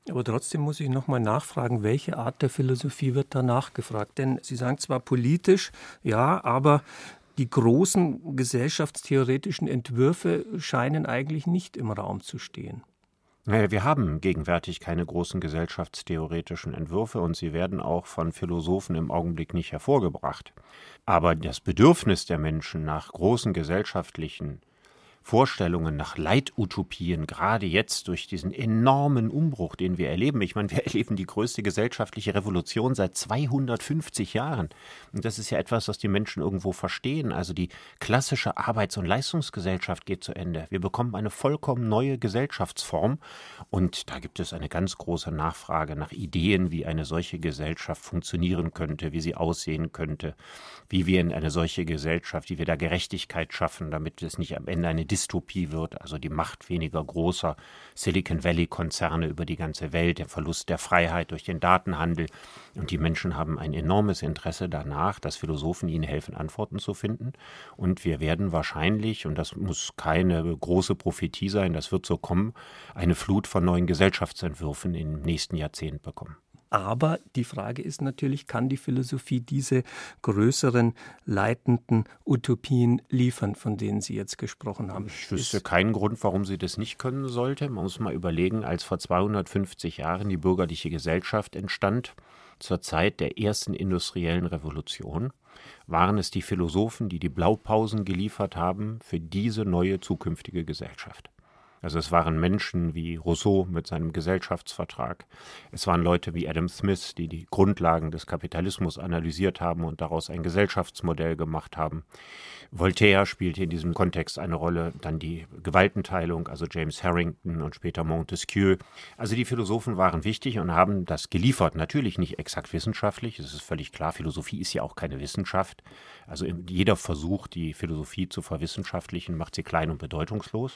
Aber trotzdem muss ich noch mal nachfragen, welche Art der Philosophie wird da nachgefragt? Denn Sie sagen zwar politisch, ja, aber die großen gesellschaftstheoretischen Entwürfe scheinen eigentlich nicht im Raum zu stehen. Naja, wir haben gegenwärtig keine großen gesellschaftstheoretischen Entwürfe und sie werden auch von Philosophen im Augenblick nicht hervorgebracht. Aber das Bedürfnis der Menschen nach großen gesellschaftlichen Vorstellungen, nach Leitutopien, gerade jetzt durch diesen enormen Umbruch, den wir erleben. Ich meine, wir erleben die größte gesellschaftliche Revolution seit zweihundertfünfzig Jahren. Und das ist ja etwas, was die Menschen irgendwo verstehen. Also die klassische Arbeits- und Leistungsgesellschaft geht zu Ende. Wir bekommen eine vollkommen neue Gesellschaftsform. Und da gibt es eine ganz große Nachfrage nach Ideen, wie eine solche Gesellschaft funktionieren könnte, wie sie aussehen könnte, wie wir in eine solche Gesellschaft, wie wir da Gerechtigkeit schaffen, damit es nicht am Ende eine Dystopie wird, also die Macht weniger großer Silicon Valley-Konzerne über die ganze Welt, der Verlust der Freiheit durch den Datenhandel. Und die Menschen haben ein enormes Interesse danach, dass Philosophen ihnen helfen, Antworten zu finden. Und wir werden wahrscheinlich, und das muss keine große Prophetie sein, das wird so kommen, eine Flut von neuen Gesellschaftsentwürfen im nächsten Jahrzehnt bekommen. Aber die Frage ist natürlich, kann die Philosophie diese größeren, leitenden Utopien liefern, von denen Sie jetzt gesprochen haben? Ich wüsste keinen Grund, warum sie das nicht können sollte. Man muss mal überlegen, als vor zweihundertfünfzig Jahren die bürgerliche Gesellschaft entstand, zur Zeit der ersten industriellen Revolution, waren es die Philosophen, die die Blaupausen geliefert haben für diese neue zukünftige Gesellschaft. Also es waren Menschen wie Rousseau mit seinem Gesellschaftsvertrag. Es waren Leute wie Adam Smith, die die Grundlagen des Kapitalismus analysiert haben und daraus ein Gesellschaftsmodell gemacht haben. Voltaire spielte in diesem Kontext eine Rolle, dann die Gewaltenteilung, also James Harrington und später Montesquieu. Also die Philosophen waren wichtig und haben das geliefert. Natürlich nicht exakt wissenschaftlich, es ist völlig klar, Philosophie ist ja auch keine Wissenschaft. Also jeder Versuch, die Philosophie zu verwissenschaftlichen, macht sie klein und bedeutungslos.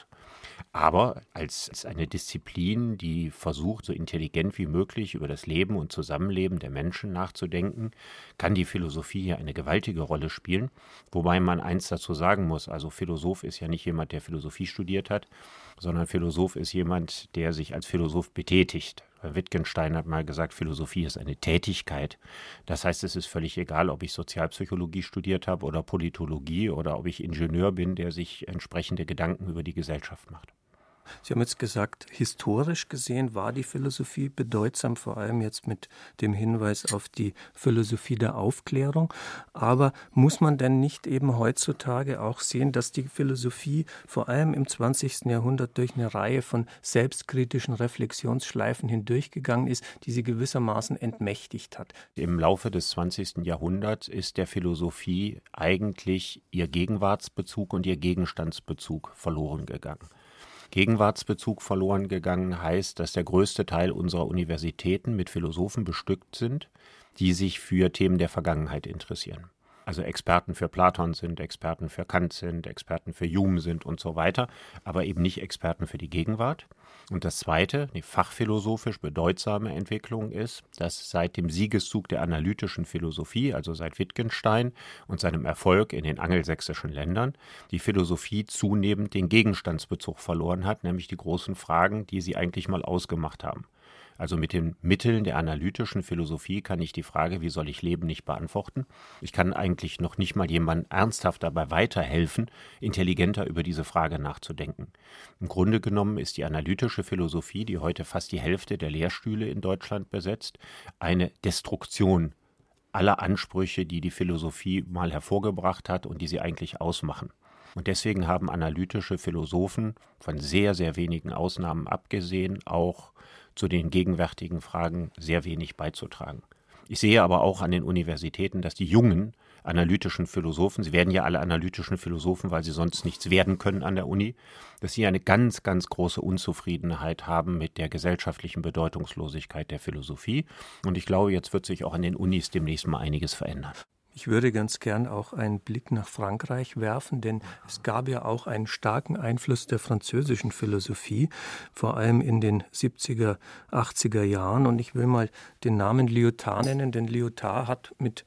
Aber als, als eine Disziplin, die versucht, so intelligent wie möglich über das Leben und Zusammenleben der Menschen nachzudenken, kann die Philosophie hier eine gewaltige Rolle spielen. Wobei man eins dazu sagen muss, also Philosoph ist ja nicht jemand, der Philosophie studiert hat, sondern Philosoph ist jemand, der sich als Philosoph betätigt. Wittgenstein hat mal gesagt, Philosophie ist eine Tätigkeit. Das heißt, es ist völlig egal, ob ich Sozialpsychologie studiert habe oder Politologie oder ob ich Ingenieur bin, der sich entsprechende Gedanken über die Gesellschaft macht. Sie haben jetzt gesagt, historisch gesehen war die Philosophie bedeutsam, vor allem jetzt mit dem Hinweis auf die Philosophie der Aufklärung. Aber muss man denn nicht eben heutzutage auch sehen, dass die Philosophie vor allem im zwanzigsten Jahrhundert durch eine Reihe von selbstkritischen Reflexionsschleifen hindurchgegangen ist, die sie gewissermaßen entmächtigt hat? Im Laufe des zwanzigsten Jahrhunderts ist der Philosophie eigentlich ihr Gegenwartsbezug und ihr Gegenstandsbezug verloren gegangen. Gegenwartsbezug verloren gegangen heißt, dass der größte Teil unserer Universitäten mit Philosophen bestückt sind, die sich für Themen der Vergangenheit interessieren. Also Experten für Platon sind, Experten für Kant sind, Experten für Hume sind und so weiter, aber eben nicht Experten für die Gegenwart. Und das Zweite, die fachphilosophisch bedeutsame Entwicklung ist, dass seit dem Siegeszug der analytischen Philosophie, also seit Wittgenstein und seinem Erfolg in den angelsächsischen Ländern, die Philosophie zunehmend den Gegenstandsbezug verloren hat, nämlich die großen Fragen, die sie eigentlich mal ausgemacht haben. Also mit den Mitteln der analytischen Philosophie kann ich die Frage, wie soll ich leben, nicht beantworten. Ich kann eigentlich noch nicht mal jemandem ernsthaft dabei weiterhelfen, intelligenter über diese Frage nachzudenken. Im Grunde genommen ist die analytische Philosophie, die heute fast die Hälfte der Lehrstühle in Deutschland besetzt, eine Destruktion aller Ansprüche, die die Philosophie mal hervorgebracht hat und die sie eigentlich ausmachen. Und deswegen haben analytische Philosophen, von sehr, sehr wenigen Ausnahmen abgesehen, auch zu den gegenwärtigen Fragen sehr wenig beizutragen. Ich sehe aber auch an den Universitäten, dass die jungen analytischen Philosophen, sie werden ja alle analytischen Philosophen, weil sie sonst nichts werden können an der Uni, dass sie eine ganz, ganz große Unzufriedenheit haben mit der gesellschaftlichen Bedeutungslosigkeit der Philosophie. Und ich glaube, jetzt wird sich auch an den Unis demnächst mal einiges verändern. Ich würde ganz gern auch einen Blick nach Frankreich werfen, denn es gab ja auch einen starken Einfluss der französischen Philosophie, vor allem in den siebziger, achtziger Jahren. Und ich will mal den Namen Lyotard nennen, denn Lyotard hat mit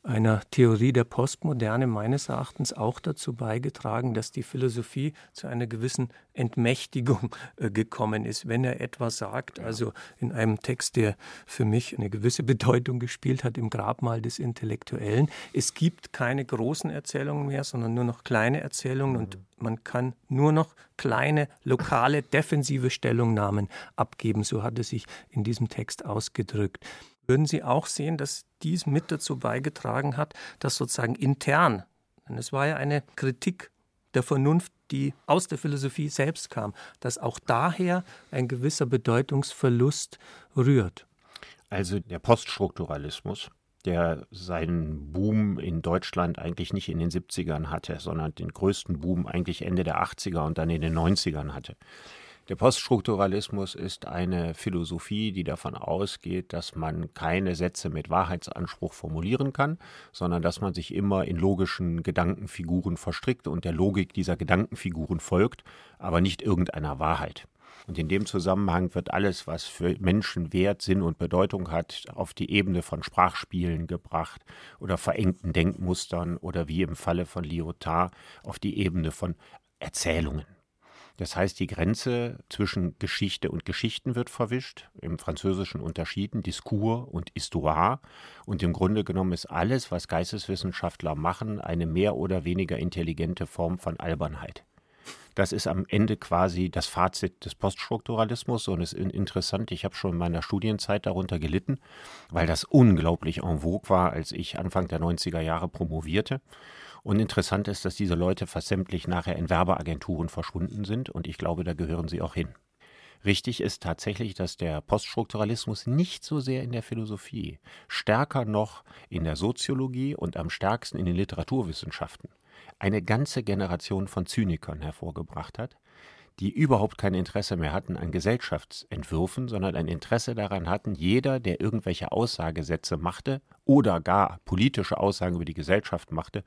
einer Theorie der Postmoderne meines Erachtens auch dazu beigetragen, dass die Philosophie zu einer gewissen Entmächtigung äh, gekommen ist. Wenn er etwas sagt, also in einem Text, der für mich eine gewisse Bedeutung gespielt hat, im Grabmal des Intellektuellen, es gibt keine großen Erzählungen mehr, sondern nur noch kleine Erzählungen und man kann nur noch kleine, lokale, defensive Stellungnahmen abgeben. So hat er sich in diesem Text ausgedrückt. Würden Sie auch sehen, dass dies mit dazu beigetragen hat, dass sozusagen intern, denn es war ja eine Kritik der Vernunft, die aus der Philosophie selbst kam, dass auch daher ein gewisser Bedeutungsverlust rührt? Also der Poststrukturalismus, der seinen Boom in Deutschland eigentlich nicht in den siebzigern hatte, sondern den größten Boom eigentlich Ende der achtziger und dann in den neunzigern hatte. Der Poststrukturalismus ist eine Philosophie, die davon ausgeht, dass man keine Sätze mit Wahrheitsanspruch formulieren kann, sondern dass man sich immer in logischen Gedankenfiguren verstrickt und der Logik dieser Gedankenfiguren folgt, aber nicht irgendeiner Wahrheit. Und in dem Zusammenhang wird alles, was für Menschen Wert, Sinn und Bedeutung hat, auf die Ebene von Sprachspielen gebracht oder verengten Denkmustern oder wie im Falle von Lyotard auf die Ebene von Erzählungen. Das heißt, die Grenze zwischen Geschichte und Geschichten wird verwischt, im Französischen unterschieden, Discours und Histoire. Und im Grunde genommen ist alles, was Geisteswissenschaftler machen, eine mehr oder weniger intelligente Form von Albernheit. Das ist am Ende quasi das Fazit des Poststrukturalismus und es ist interessant, ich habe schon in meiner Studienzeit darunter gelitten, weil das unglaublich en vogue war, als ich Anfang der neunziger Jahre promovierte. Und interessant ist, dass diese Leute fast sämtlich nachher in Werbeagenturen verschwunden sind und ich glaube, da gehören sie auch hin. Richtig ist tatsächlich, dass der Poststrukturalismus nicht so sehr in der Philosophie, stärker noch in der Soziologie und am stärksten in den Literaturwissenschaften eine ganze Generation von Zynikern hervorgebracht hat, die überhaupt kein Interesse mehr hatten an Gesellschaftsentwürfen, sondern ein Interesse daran hatten, jeder, der irgendwelche Aussagesätze machte oder gar politische Aussagen über die Gesellschaft machte,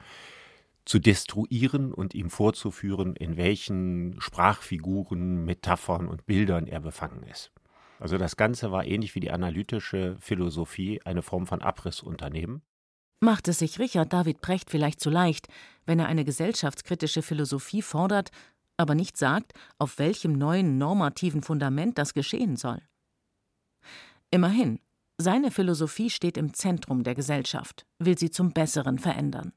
zu destruieren und ihm vorzuführen, in welchen Sprachfiguren, Metaphern und Bildern er befangen ist. Also das Ganze war ähnlich wie die analytische Philosophie eine Form von Abrissunternehmen. Macht es sich Richard David Precht vielleicht zu leicht, wenn er eine gesellschaftskritische Philosophie fordert, aber nicht sagt, auf welchem neuen normativen Fundament das geschehen soll? Immerhin, seine Philosophie steht im Zentrum der Gesellschaft, will sie zum Besseren verändern.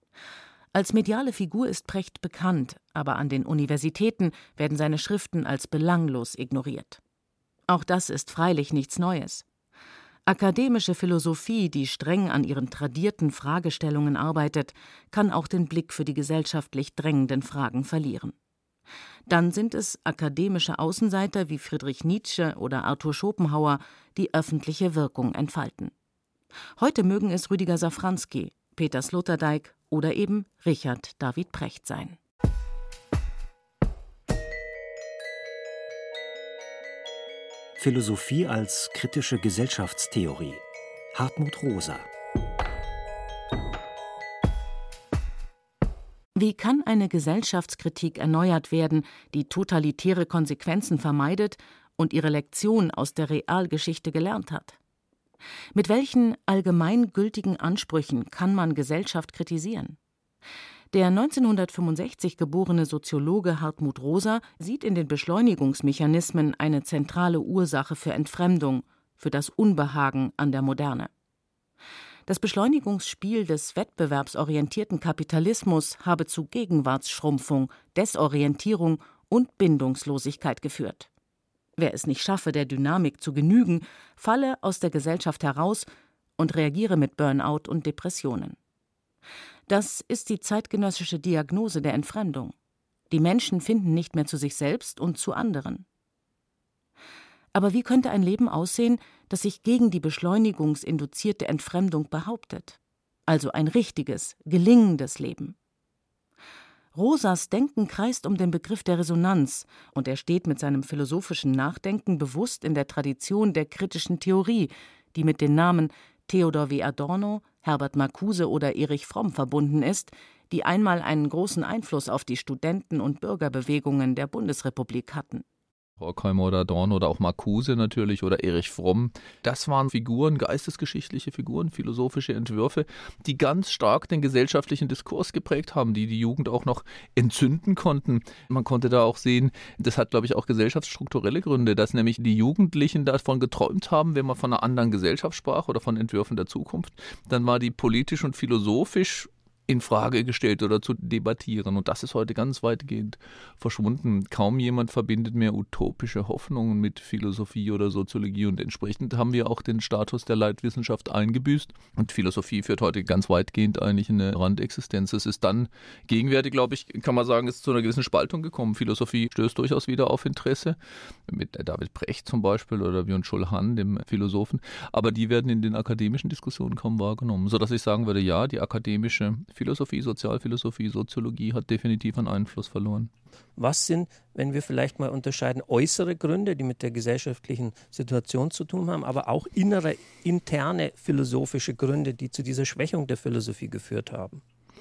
Als mediale Figur ist Precht bekannt, aber an den Universitäten werden seine Schriften als belanglos ignoriert. Auch das ist freilich nichts Neues. Akademische Philosophie, die streng an ihren tradierten Fragestellungen arbeitet, kann auch den Blick für die gesellschaftlich drängenden Fragen verlieren. Dann sind es akademische Außenseiter wie Friedrich Nietzsche oder Arthur Schopenhauer, die öffentliche Wirkung entfalten. Heute mögen es Rüdiger Safranski, Peter Sloterdijk oder eben Richard David Precht sein. Philosophie als kritische Gesellschaftstheorie. Hartmut Rosa. Wie kann eine Gesellschaftskritik erneuert werden, die totalitäre Konsequenzen vermeidet und ihre Lektion aus der Realgeschichte gelernt hat? Mit welchen allgemeingültigen Ansprüchen kann man Gesellschaft kritisieren? Der neunzehnhundertfünfundsechzig geborene Soziologe Hartmut Rosa sieht in den Beschleunigungsmechanismen eine zentrale Ursache für Entfremdung, für das Unbehagen an der Moderne. Das Beschleunigungsspiel des wettbewerbsorientierten Kapitalismus habe zu Gegenwartsschrumpfung, Desorientierung und Bindungslosigkeit geführt. Wer es nicht schaffe, der Dynamik zu genügen, falle aus der Gesellschaft heraus und reagiere mit Burnout und Depressionen. Das ist die zeitgenössische Diagnose der Entfremdung. Die Menschen finden nicht mehr zu sich selbst und zu anderen. Aber wie könnte ein Leben aussehen, das sich gegen die beschleunigungsinduzierte Entfremdung behauptet? Also ein richtiges, gelingendes Leben. Rosas Denken kreist um den Begriff der Resonanz und er steht mit seinem philosophischen Nachdenken bewusst in der Tradition der kritischen Theorie, die mit den Namen Theodor W. Adorno, Herbert Marcuse oder Erich Fromm verbunden ist, die einmal einen großen Einfluss auf die Studenten- und Bürgerbewegungen der Bundesrepublik hatten. Horkheimer oder Adorno oder auch Marcuse natürlich oder Erich Fromm. Das waren Figuren, geistesgeschichtliche Figuren, philosophische Entwürfe, die ganz stark den gesellschaftlichen Diskurs geprägt haben, die die Jugend auch noch entzünden konnten. Man konnte da auch sehen, das hat, glaube ich, auch gesellschaftsstrukturelle Gründe, dass nämlich die Jugendlichen davon geträumt haben, wenn man von einer anderen Gesellschaft sprach oder von Entwürfen der Zukunft, dann war die politisch und philosophisch in Frage gestellt oder zu debattieren. Und das ist heute ganz weitgehend verschwunden. Kaum jemand verbindet mehr utopische Hoffnungen mit Philosophie oder Soziologie und entsprechend haben wir auch den Status der Leitwissenschaft eingebüßt. Und Philosophie führt heute ganz weitgehend eigentlich in eine Randexistenz. Es ist dann gegenwärtig, glaube ich, kann man sagen, ist zu einer gewissen Spaltung gekommen. Philosophie stößt durchaus wieder auf Interesse, mit David Brecht zum Beispiel oder Byung-Chul Han, dem Philosophen. Aber die werden in den akademischen Diskussionen kaum wahrgenommen. Sodass ich sagen würde, ja, die akademische Philosophie, Sozialphilosophie, Soziologie hat definitiv einen Einfluss verloren. Was sind, wenn wir vielleicht mal unterscheiden, äußere Gründe, die mit der gesellschaftlichen Situation zu tun haben, aber auch innere, interne philosophische Gründe, die zu dieser Schwächung der Philosophie geführt haben?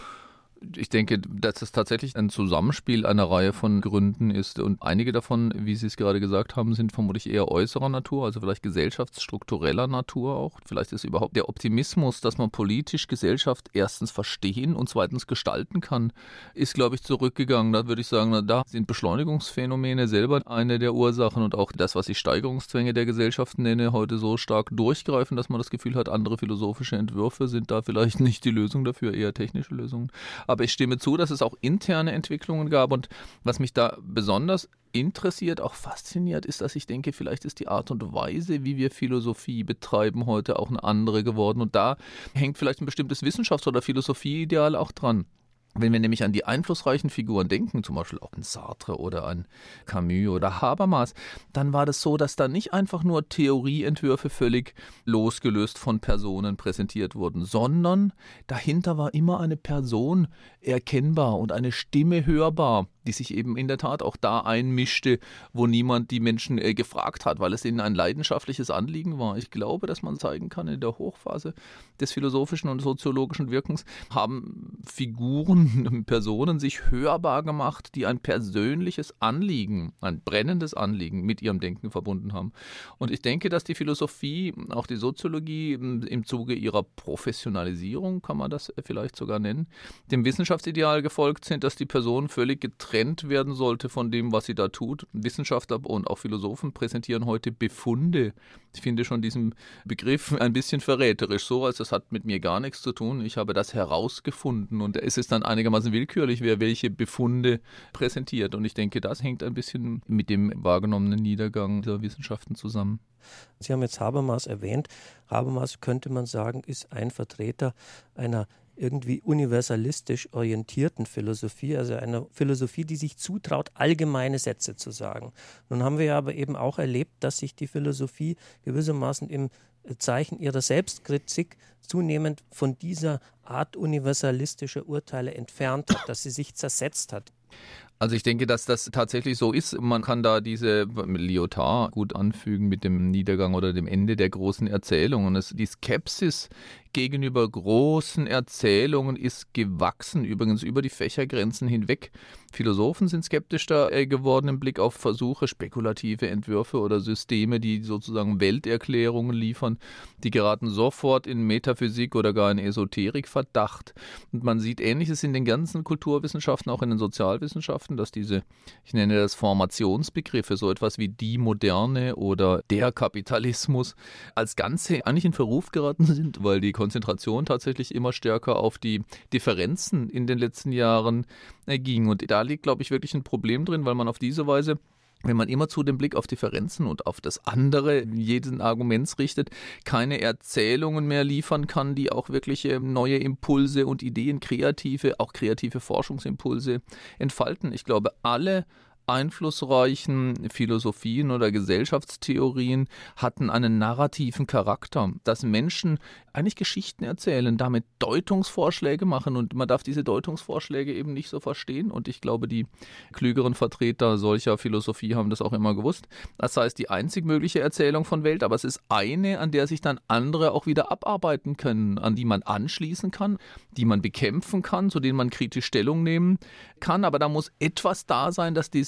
Ich denke, dass es tatsächlich ein Zusammenspiel einer Reihe von Gründen ist und einige davon, wie Sie es gerade gesagt haben, sind vermutlich eher äußerer Natur, also vielleicht gesellschaftsstruktureller Natur auch. Vielleicht ist überhaupt der Optimismus, dass man politisch Gesellschaft erstens verstehen und zweitens gestalten kann, ist, glaube ich, zurückgegangen. Da würde ich sagen, na, da sind Beschleunigungsphänomene selber eine der Ursachen und auch das, was ich Steigerungszwänge der Gesellschaft nenne, heute so stark durchgreifen, dass man das Gefühl hat, andere philosophische Entwürfe sind da vielleicht nicht die Lösung dafür, eher technische Lösungen. Aber ich stimme zu, dass es auch interne Entwicklungen gab und was mich da besonders interessiert, auch fasziniert, ist, dass ich denke, vielleicht ist die Art und Weise, wie wir Philosophie betreiben, heute auch eine andere geworden und da hängt vielleicht ein bestimmtes Wissenschafts- oder Philosophieideal auch dran. Wenn wir nämlich an die einflussreichen Figuren denken, zum Beispiel auch an Sartre oder an Camus oder Habermas, dann war das so, dass da nicht einfach nur Theorieentwürfe völlig losgelöst von Personen präsentiert wurden, sondern dahinter war immer eine Person erkennbar und eine Stimme hörbar, die sich eben in der Tat auch da einmischte, wo niemand die Menschen äh, gefragt hat, weil es ihnen ein leidenschaftliches Anliegen war. Ich glaube, dass man zeigen kann, in der Hochphase des philosophischen und soziologischen Wirkens haben Figuren, Personen sich hörbar gemacht, die ein persönliches Anliegen, ein brennendes Anliegen mit ihrem Denken verbunden haben. Und ich denke, dass die Philosophie, auch die Soziologie im Zuge ihrer Professionalisierung, kann man das vielleicht sogar nennen, dem Wissenschaftsideal gefolgt sind, dass die Person völlig getrennt werden sollte von dem, was sie da tut. Wissenschaftler und auch Philosophen präsentieren heute Befunde. Ich finde schon diesen Begriff ein bisschen verräterisch, so als das hat mit mir gar nichts zu tun. Ich habe das herausgefunden und es ist dann einigermaßen willkürlich, wer welche Befunde präsentiert. Und ich denke, das hängt ein bisschen mit dem wahrgenommenen Niedergang der Wissenschaften zusammen. Sie haben jetzt Habermas erwähnt. Habermas, könnte man sagen, ist ein Vertreter einer irgendwie universalistisch orientierten Philosophie, also einer Philosophie, die sich zutraut, allgemeine Sätze zu sagen. Nun haben wir ja aber eben auch erlebt, dass sich die Philosophie gewissermaßen im Zeichen ihrer Selbstkritik zunehmend von dieser Art universalistischer Urteile entfernt hat, dass sie sich zersetzt hat. Also ich denke, dass das tatsächlich so ist. Man kann da diese Lyotard gut anfügen mit dem Niedergang oder dem Ende der großen Erzählungen. Es, die Skepsis gegenüber großen Erzählungen ist gewachsen, übrigens über die Fächergrenzen hinweg. Philosophen sind skeptischer geworden im Blick auf Versuche, spekulative Entwürfe oder Systeme, die sozusagen Welterklärungen liefern. Die geraten sofort in Metaphysik oder gar in Esoterikverdacht. Und man sieht Ähnliches in den ganzen Kulturwissenschaften, auch in den Sozialwissenschaften, dass diese, ich nenne das Formationsbegriffe, so etwas wie die Moderne oder der Kapitalismus als Ganze eigentlich in Verruf geraten sind, weil die Konzentration tatsächlich immer stärker auf die Differenzen in den letzten Jahren ging. Und da liegt, glaube ich, wirklich ein Problem drin, weil man auf diese Weise, wenn man immer zu dem Blick auf Differenzen und auf das andere jeden Arguments richtet, keine Erzählungen mehr liefern kann, die auch wirklich neue Impulse und Ideen, kreative, auch kreative Forschungsimpulse entfalten. Ich glaube, alle einflussreichen Philosophien oder Gesellschaftstheorien hatten einen narrativen Charakter, dass Menschen eigentlich Geschichten erzählen, damit Deutungsvorschläge machen und man darf diese Deutungsvorschläge eben nicht so verstehen und ich glaube, die klügeren Vertreter solcher Philosophie haben das auch immer gewusst. Das heißt, die einzig mögliche Erzählung von Welt, aber es ist eine, an der sich dann andere auch wieder abarbeiten können, an die man anschließen kann, die man bekämpfen kann, zu denen man kritisch Stellung nehmen kann, aber da muss etwas da sein, das diesen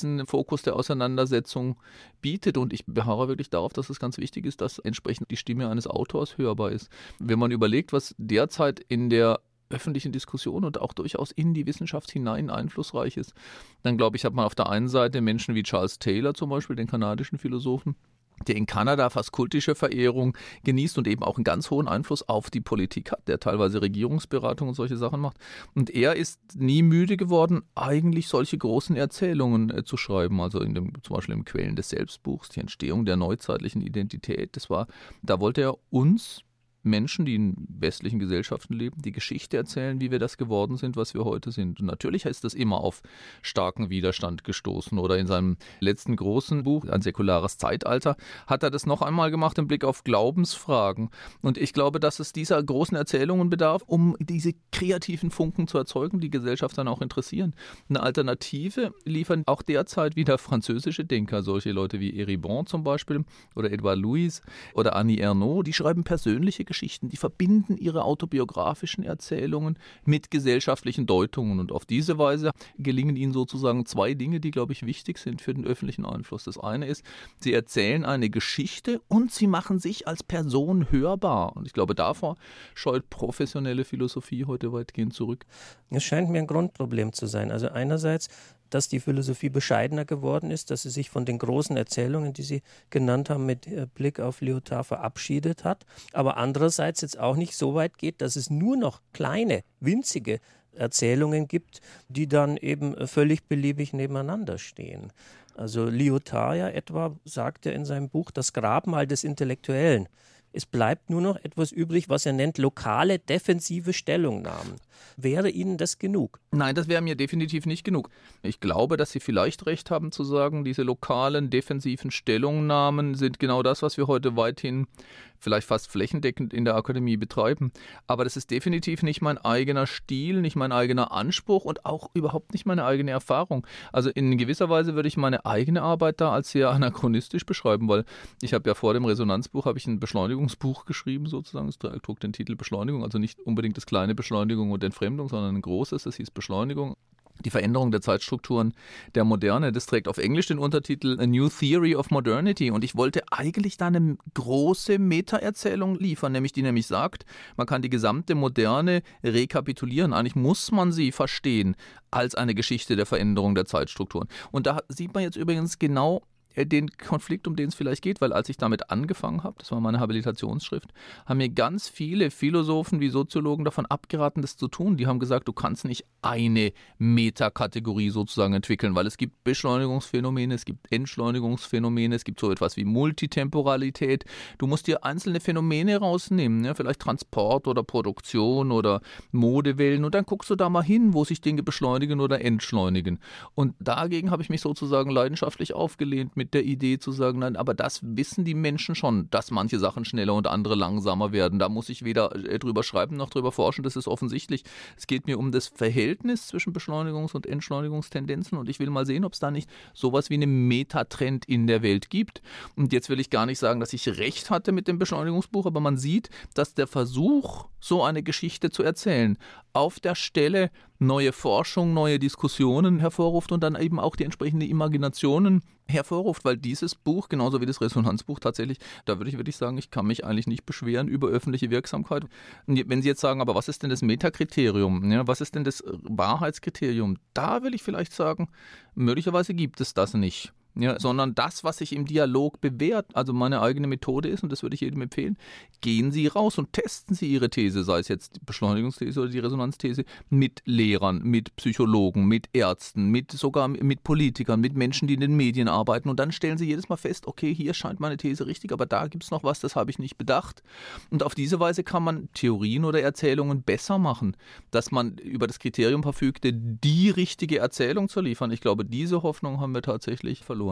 diesen Fokus der Auseinandersetzung bietet. Und ich beharre wirklich darauf, dass es ganz wichtig ist, dass entsprechend die Stimme eines Autors hörbar ist. Wenn man überlegt, was derzeit in der öffentlichen Diskussion und auch durchaus in die Wissenschaft hinein einflussreich ist, dann glaube ich, hat man auf der einen Seite Menschen wie Charles Taylor zum Beispiel, den kanadischen Philosophen, der in Kanada fast kultische Verehrung genießt und eben auch einen ganz hohen Einfluss auf die Politik hat, der teilweise Regierungsberatung und solche Sachen macht. Und er ist nie müde geworden, eigentlich solche großen Erzählungen äh, zu schreiben, also in dem, zum Beispiel im Quellen des Selbstbuchs, die Entstehung der neuzeitlichen Identität. Das war, da wollte er uns Menschen, die in westlichen Gesellschaften leben, die Geschichte erzählen, wie wir das geworden sind, was wir heute sind. Und natürlich ist das immer auf starken Widerstand gestoßen. Oder in seinem letzten großen Buch, Ein säkulares Zeitalter, hat er das noch einmal gemacht im Blick auf Glaubensfragen. Und ich glaube, dass es dieser großen Erzählungen bedarf, um diese kreativen Funken zu erzeugen, die Gesellschaft dann auch interessieren. Eine Alternative liefern auch derzeit wieder französische Denker, solche Leute wie Eribon zum Beispiel oder Edouard Louis oder Annie Ernaux, die schreiben persönliche Geschichten. Geschichten, die verbinden ihre autobiografischen Erzählungen mit gesellschaftlichen Deutungen. Und auf diese Weise gelingen ihnen sozusagen zwei Dinge, die, glaube ich, wichtig sind für den öffentlichen Einfluss. Das eine ist, sie erzählen eine Geschichte und sie machen sich als Person hörbar. Und ich glaube, davor scheut professionelle Philosophie heute weitgehend zurück. Es scheint mir ein Grundproblem zu sein. Also einerseits, dass die Philosophie bescheidener geworden ist, dass sie sich von den großen Erzählungen, die Sie genannt haben, mit Blick auf Lyotard verabschiedet hat, aber andererseits jetzt auch nicht so weit geht, dass es nur noch kleine, winzige Erzählungen gibt, die dann eben völlig beliebig nebeneinander stehen. Also Lyotard ja etwa sagt ja in seinem Buch Das Grabmal des Intellektuellen. Es bleibt nur noch etwas übrig, was er nennt lokale defensive Stellungnahmen. Wäre Ihnen das genug? Nein, das wäre mir definitiv nicht genug. Ich glaube, dass Sie vielleicht recht haben zu sagen, diese lokalen defensiven Stellungnahmen sind genau das, was wir heute weithin vielleicht fast flächendeckend in der Akademie betreiben. Aber das ist definitiv nicht mein eigener Stil, nicht mein eigener Anspruch und auch überhaupt nicht meine eigene Erfahrung. Also in gewisser Weise würde ich meine eigene Arbeit da als sehr anachronistisch beschreiben, weil ich habe ja vor dem Resonanzbuch habe ich ein Beschleunigungsbuch geschrieben sozusagen. Es trug den Titel Beschleunigung, also nicht unbedingt das kleine Beschleunigung und Entfremdung, sondern ein großes, das hieß Beschleunigung. Die Veränderung der Zeitstrukturen der Moderne, das trägt auf Englisch den Untertitel A New Theory of Modernity. Und ich wollte eigentlich da eine große Meta-Erzählung liefern, nämlich die nämlich sagt, man kann die gesamte Moderne rekapitulieren. Eigentlich muss man sie verstehen als eine Geschichte der Veränderung der Zeitstrukturen. Und da sieht man jetzt übrigens genau den Konflikt, um den es vielleicht geht, weil als ich damit angefangen habe, das war meine Habilitationsschrift, haben mir ganz viele Philosophen wie Soziologen davon abgeraten, das zu tun. Die haben gesagt, du kannst nicht eine Metakategorie sozusagen entwickeln, weil es gibt Beschleunigungsphänomene, es gibt Entschleunigungsphänomene, es gibt so etwas wie Multitemporalität. Du musst dir einzelne Phänomene rausnehmen, ja, vielleicht Transport oder Produktion oder Modewellen und dann guckst du da mal hin, wo sich Dinge beschleunigen oder entschleunigen. Und dagegen habe ich mich sozusagen leidenschaftlich aufgelehnt mit der Idee zu sagen, nein, aber das wissen die Menschen schon, dass manche Sachen schneller und andere langsamer werden. Da muss ich weder drüber schreiben noch drüber forschen, das ist offensichtlich. Es geht mir um das Verhältnis zwischen Beschleunigungs- und Entschleunigungstendenzen und ich will mal sehen, ob es da nicht sowas wie einen Metatrend in der Welt gibt. Und jetzt will ich gar nicht sagen, dass ich recht hatte mit dem Beschleunigungsbuch, aber man sieht, dass der Versuch, so eine Geschichte zu erzählen, auf der Stelle neue Forschung, neue Diskussionen hervorruft und dann eben auch die entsprechenden Imaginationen hervorruft, weil dieses Buch, genauso wie das Resonanzbuch tatsächlich, da würde ich wirklich sagen, ich kann mich eigentlich nicht beschweren über öffentliche Wirksamkeit. Und wenn Sie jetzt sagen, aber was ist denn das Metakriterium? Ja, was ist denn das Wahrheitskriterium? Da will ich vielleicht sagen, möglicherweise gibt es das nicht. Ja, sondern das, was sich im Dialog bewährt, also meine eigene Methode ist, und das würde ich jedem empfehlen, gehen Sie raus und testen Sie Ihre These, sei es jetzt die Beschleunigungsthese oder die Resonanzthese, mit Lehrern, mit Psychologen, mit Ärzten, mit sogar mit Politikern, mit Menschen, die in den Medien arbeiten und dann stellen Sie jedes Mal fest, okay, hier scheint meine These richtig, aber da gibt es noch was, das habe ich nicht bedacht. Und auf diese Weise kann man Theorien oder Erzählungen besser machen, dass man über das Kriterium verfügte, die richtige Erzählung zu liefern. Ich glaube, diese Hoffnung haben wir tatsächlich verloren.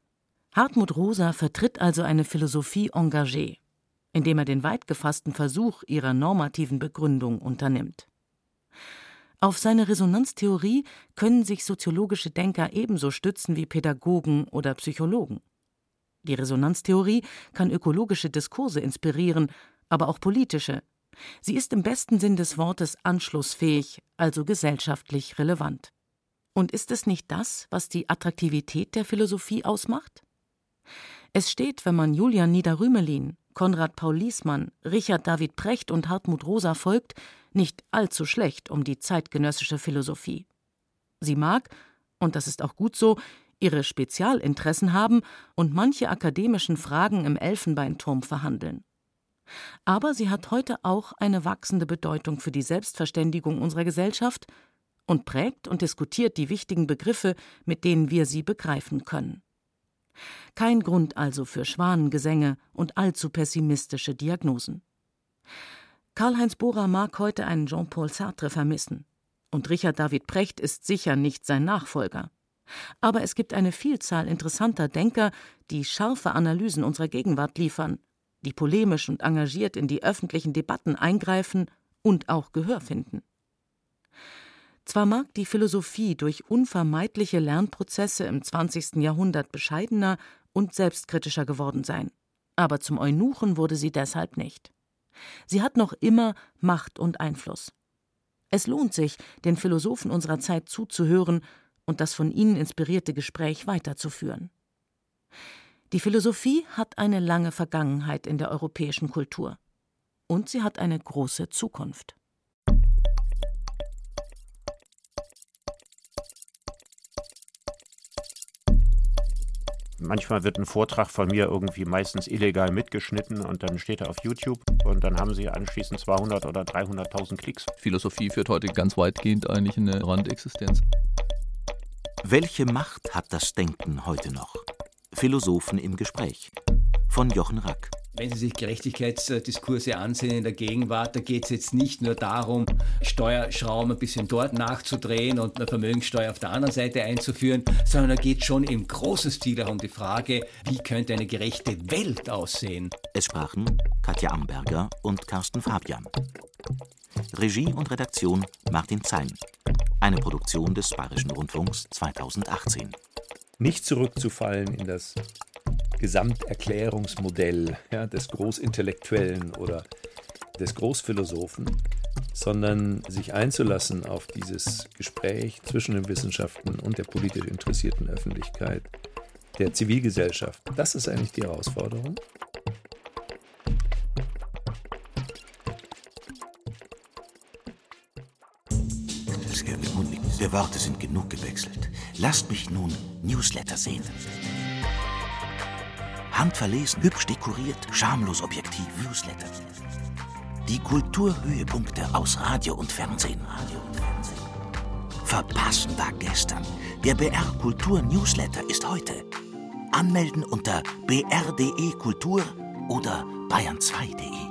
Hartmut Rosa vertritt also eine Philosophie engagée, indem er den weit gefassten Versuch ihrer normativen Begründung unternimmt. Auf seine Resonanztheorie können sich soziologische Denker ebenso stützen wie Pädagogen oder Psychologen. Die Resonanztheorie kann ökologische Diskurse inspirieren, aber auch politische. Sie ist im besten Sinn des Wortes anschlussfähig, also gesellschaftlich relevant. Und ist es nicht das, was die Attraktivität der Philosophie ausmacht? Es steht, wenn man Julian Nieder-Rümelin, Konrad Paul Liesmann, Richard David Precht und Hartmut Rosa folgt, nicht allzu schlecht um die zeitgenössische Philosophie. Sie mag, und das ist auch gut so, ihre Spezialinteressen haben und manche akademischen Fragen im Elfenbeinturm verhandeln. Aber sie hat heute auch eine wachsende Bedeutung für die Selbstverständigung unserer Gesellschaft und prägt und diskutiert die wichtigen Begriffe, mit denen wir sie begreifen können. Kein Grund also für Schwanengesänge und allzu pessimistische Diagnosen. Karl-Heinz Bohrer mag heute einen Jean-Paul Sartre vermissen. Und Richard David Precht ist sicher nicht sein Nachfolger. Aber es gibt eine Vielzahl interessanter Denker, die scharfe Analysen unserer Gegenwart liefern, die polemisch und engagiert in die öffentlichen Debatten eingreifen und auch Gehör finden. Zwar mag die Philosophie durch unvermeidliche Lernprozesse im zwanzigsten Jahrhundert bescheidener und selbstkritischer geworden sein, aber zum Eunuchen wurde sie deshalb nicht. Sie hat noch immer Macht und Einfluss. Es lohnt sich, den Philosophen unserer Zeit zuzuhören und das von ihnen inspirierte Gespräch weiterzuführen. Die Philosophie hat eine lange Vergangenheit in der europäischen Kultur. Und sie hat eine große Zukunft. Manchmal wird ein Vortrag von mir irgendwie meistens illegal mitgeschnitten und dann steht er auf YouTube und dann haben sie anschließend zweihundert oder dreihunderttausend Klicks. Philosophie führt heute ganz weitgehend eigentlich in eine Randexistenz. Welche Macht hat das Denken heute noch? Philosophen im Gespräch von Jochen Rack. Wenn Sie sich Gerechtigkeitsdiskurse ansehen in der Gegenwart, da geht es jetzt nicht nur darum, Steuerschrauben ein bisschen dort nachzudrehen und eine Vermögenssteuer auf der anderen Seite einzuführen, sondern da geht es schon im großen Stil auch um die Frage, wie könnte eine gerechte Welt aussehen. Es sprachen Katja Amberger und Carsten Fabian. Regie und Redaktion Martin Zein. Eine Produktion des Bayerischen Rundfunks zweitausendachtzehn. Nicht zurückzufallen in das Gesamterklärungsmodell, ja, des Großintellektuellen oder des Großphilosophen, sondern sich einzulassen auf dieses Gespräch zwischen den Wissenschaften und der politisch interessierten Öffentlichkeit, der Zivilgesellschaft. Das ist eigentlich die Herausforderung. Die Worte sind genug gewechselt. Lasst mich nun Newsletter sehen. Handverlesen, hübsch dekoriert, schamlos objektiv. Newsletter. Die Kulturhöhepunkte aus Radio und Fernsehen. Verpassen da gestern. Der B R Kultur Newsletter ist heute. Anmelden unter b r punkt d e kultur oder bayern zwei punkt d e.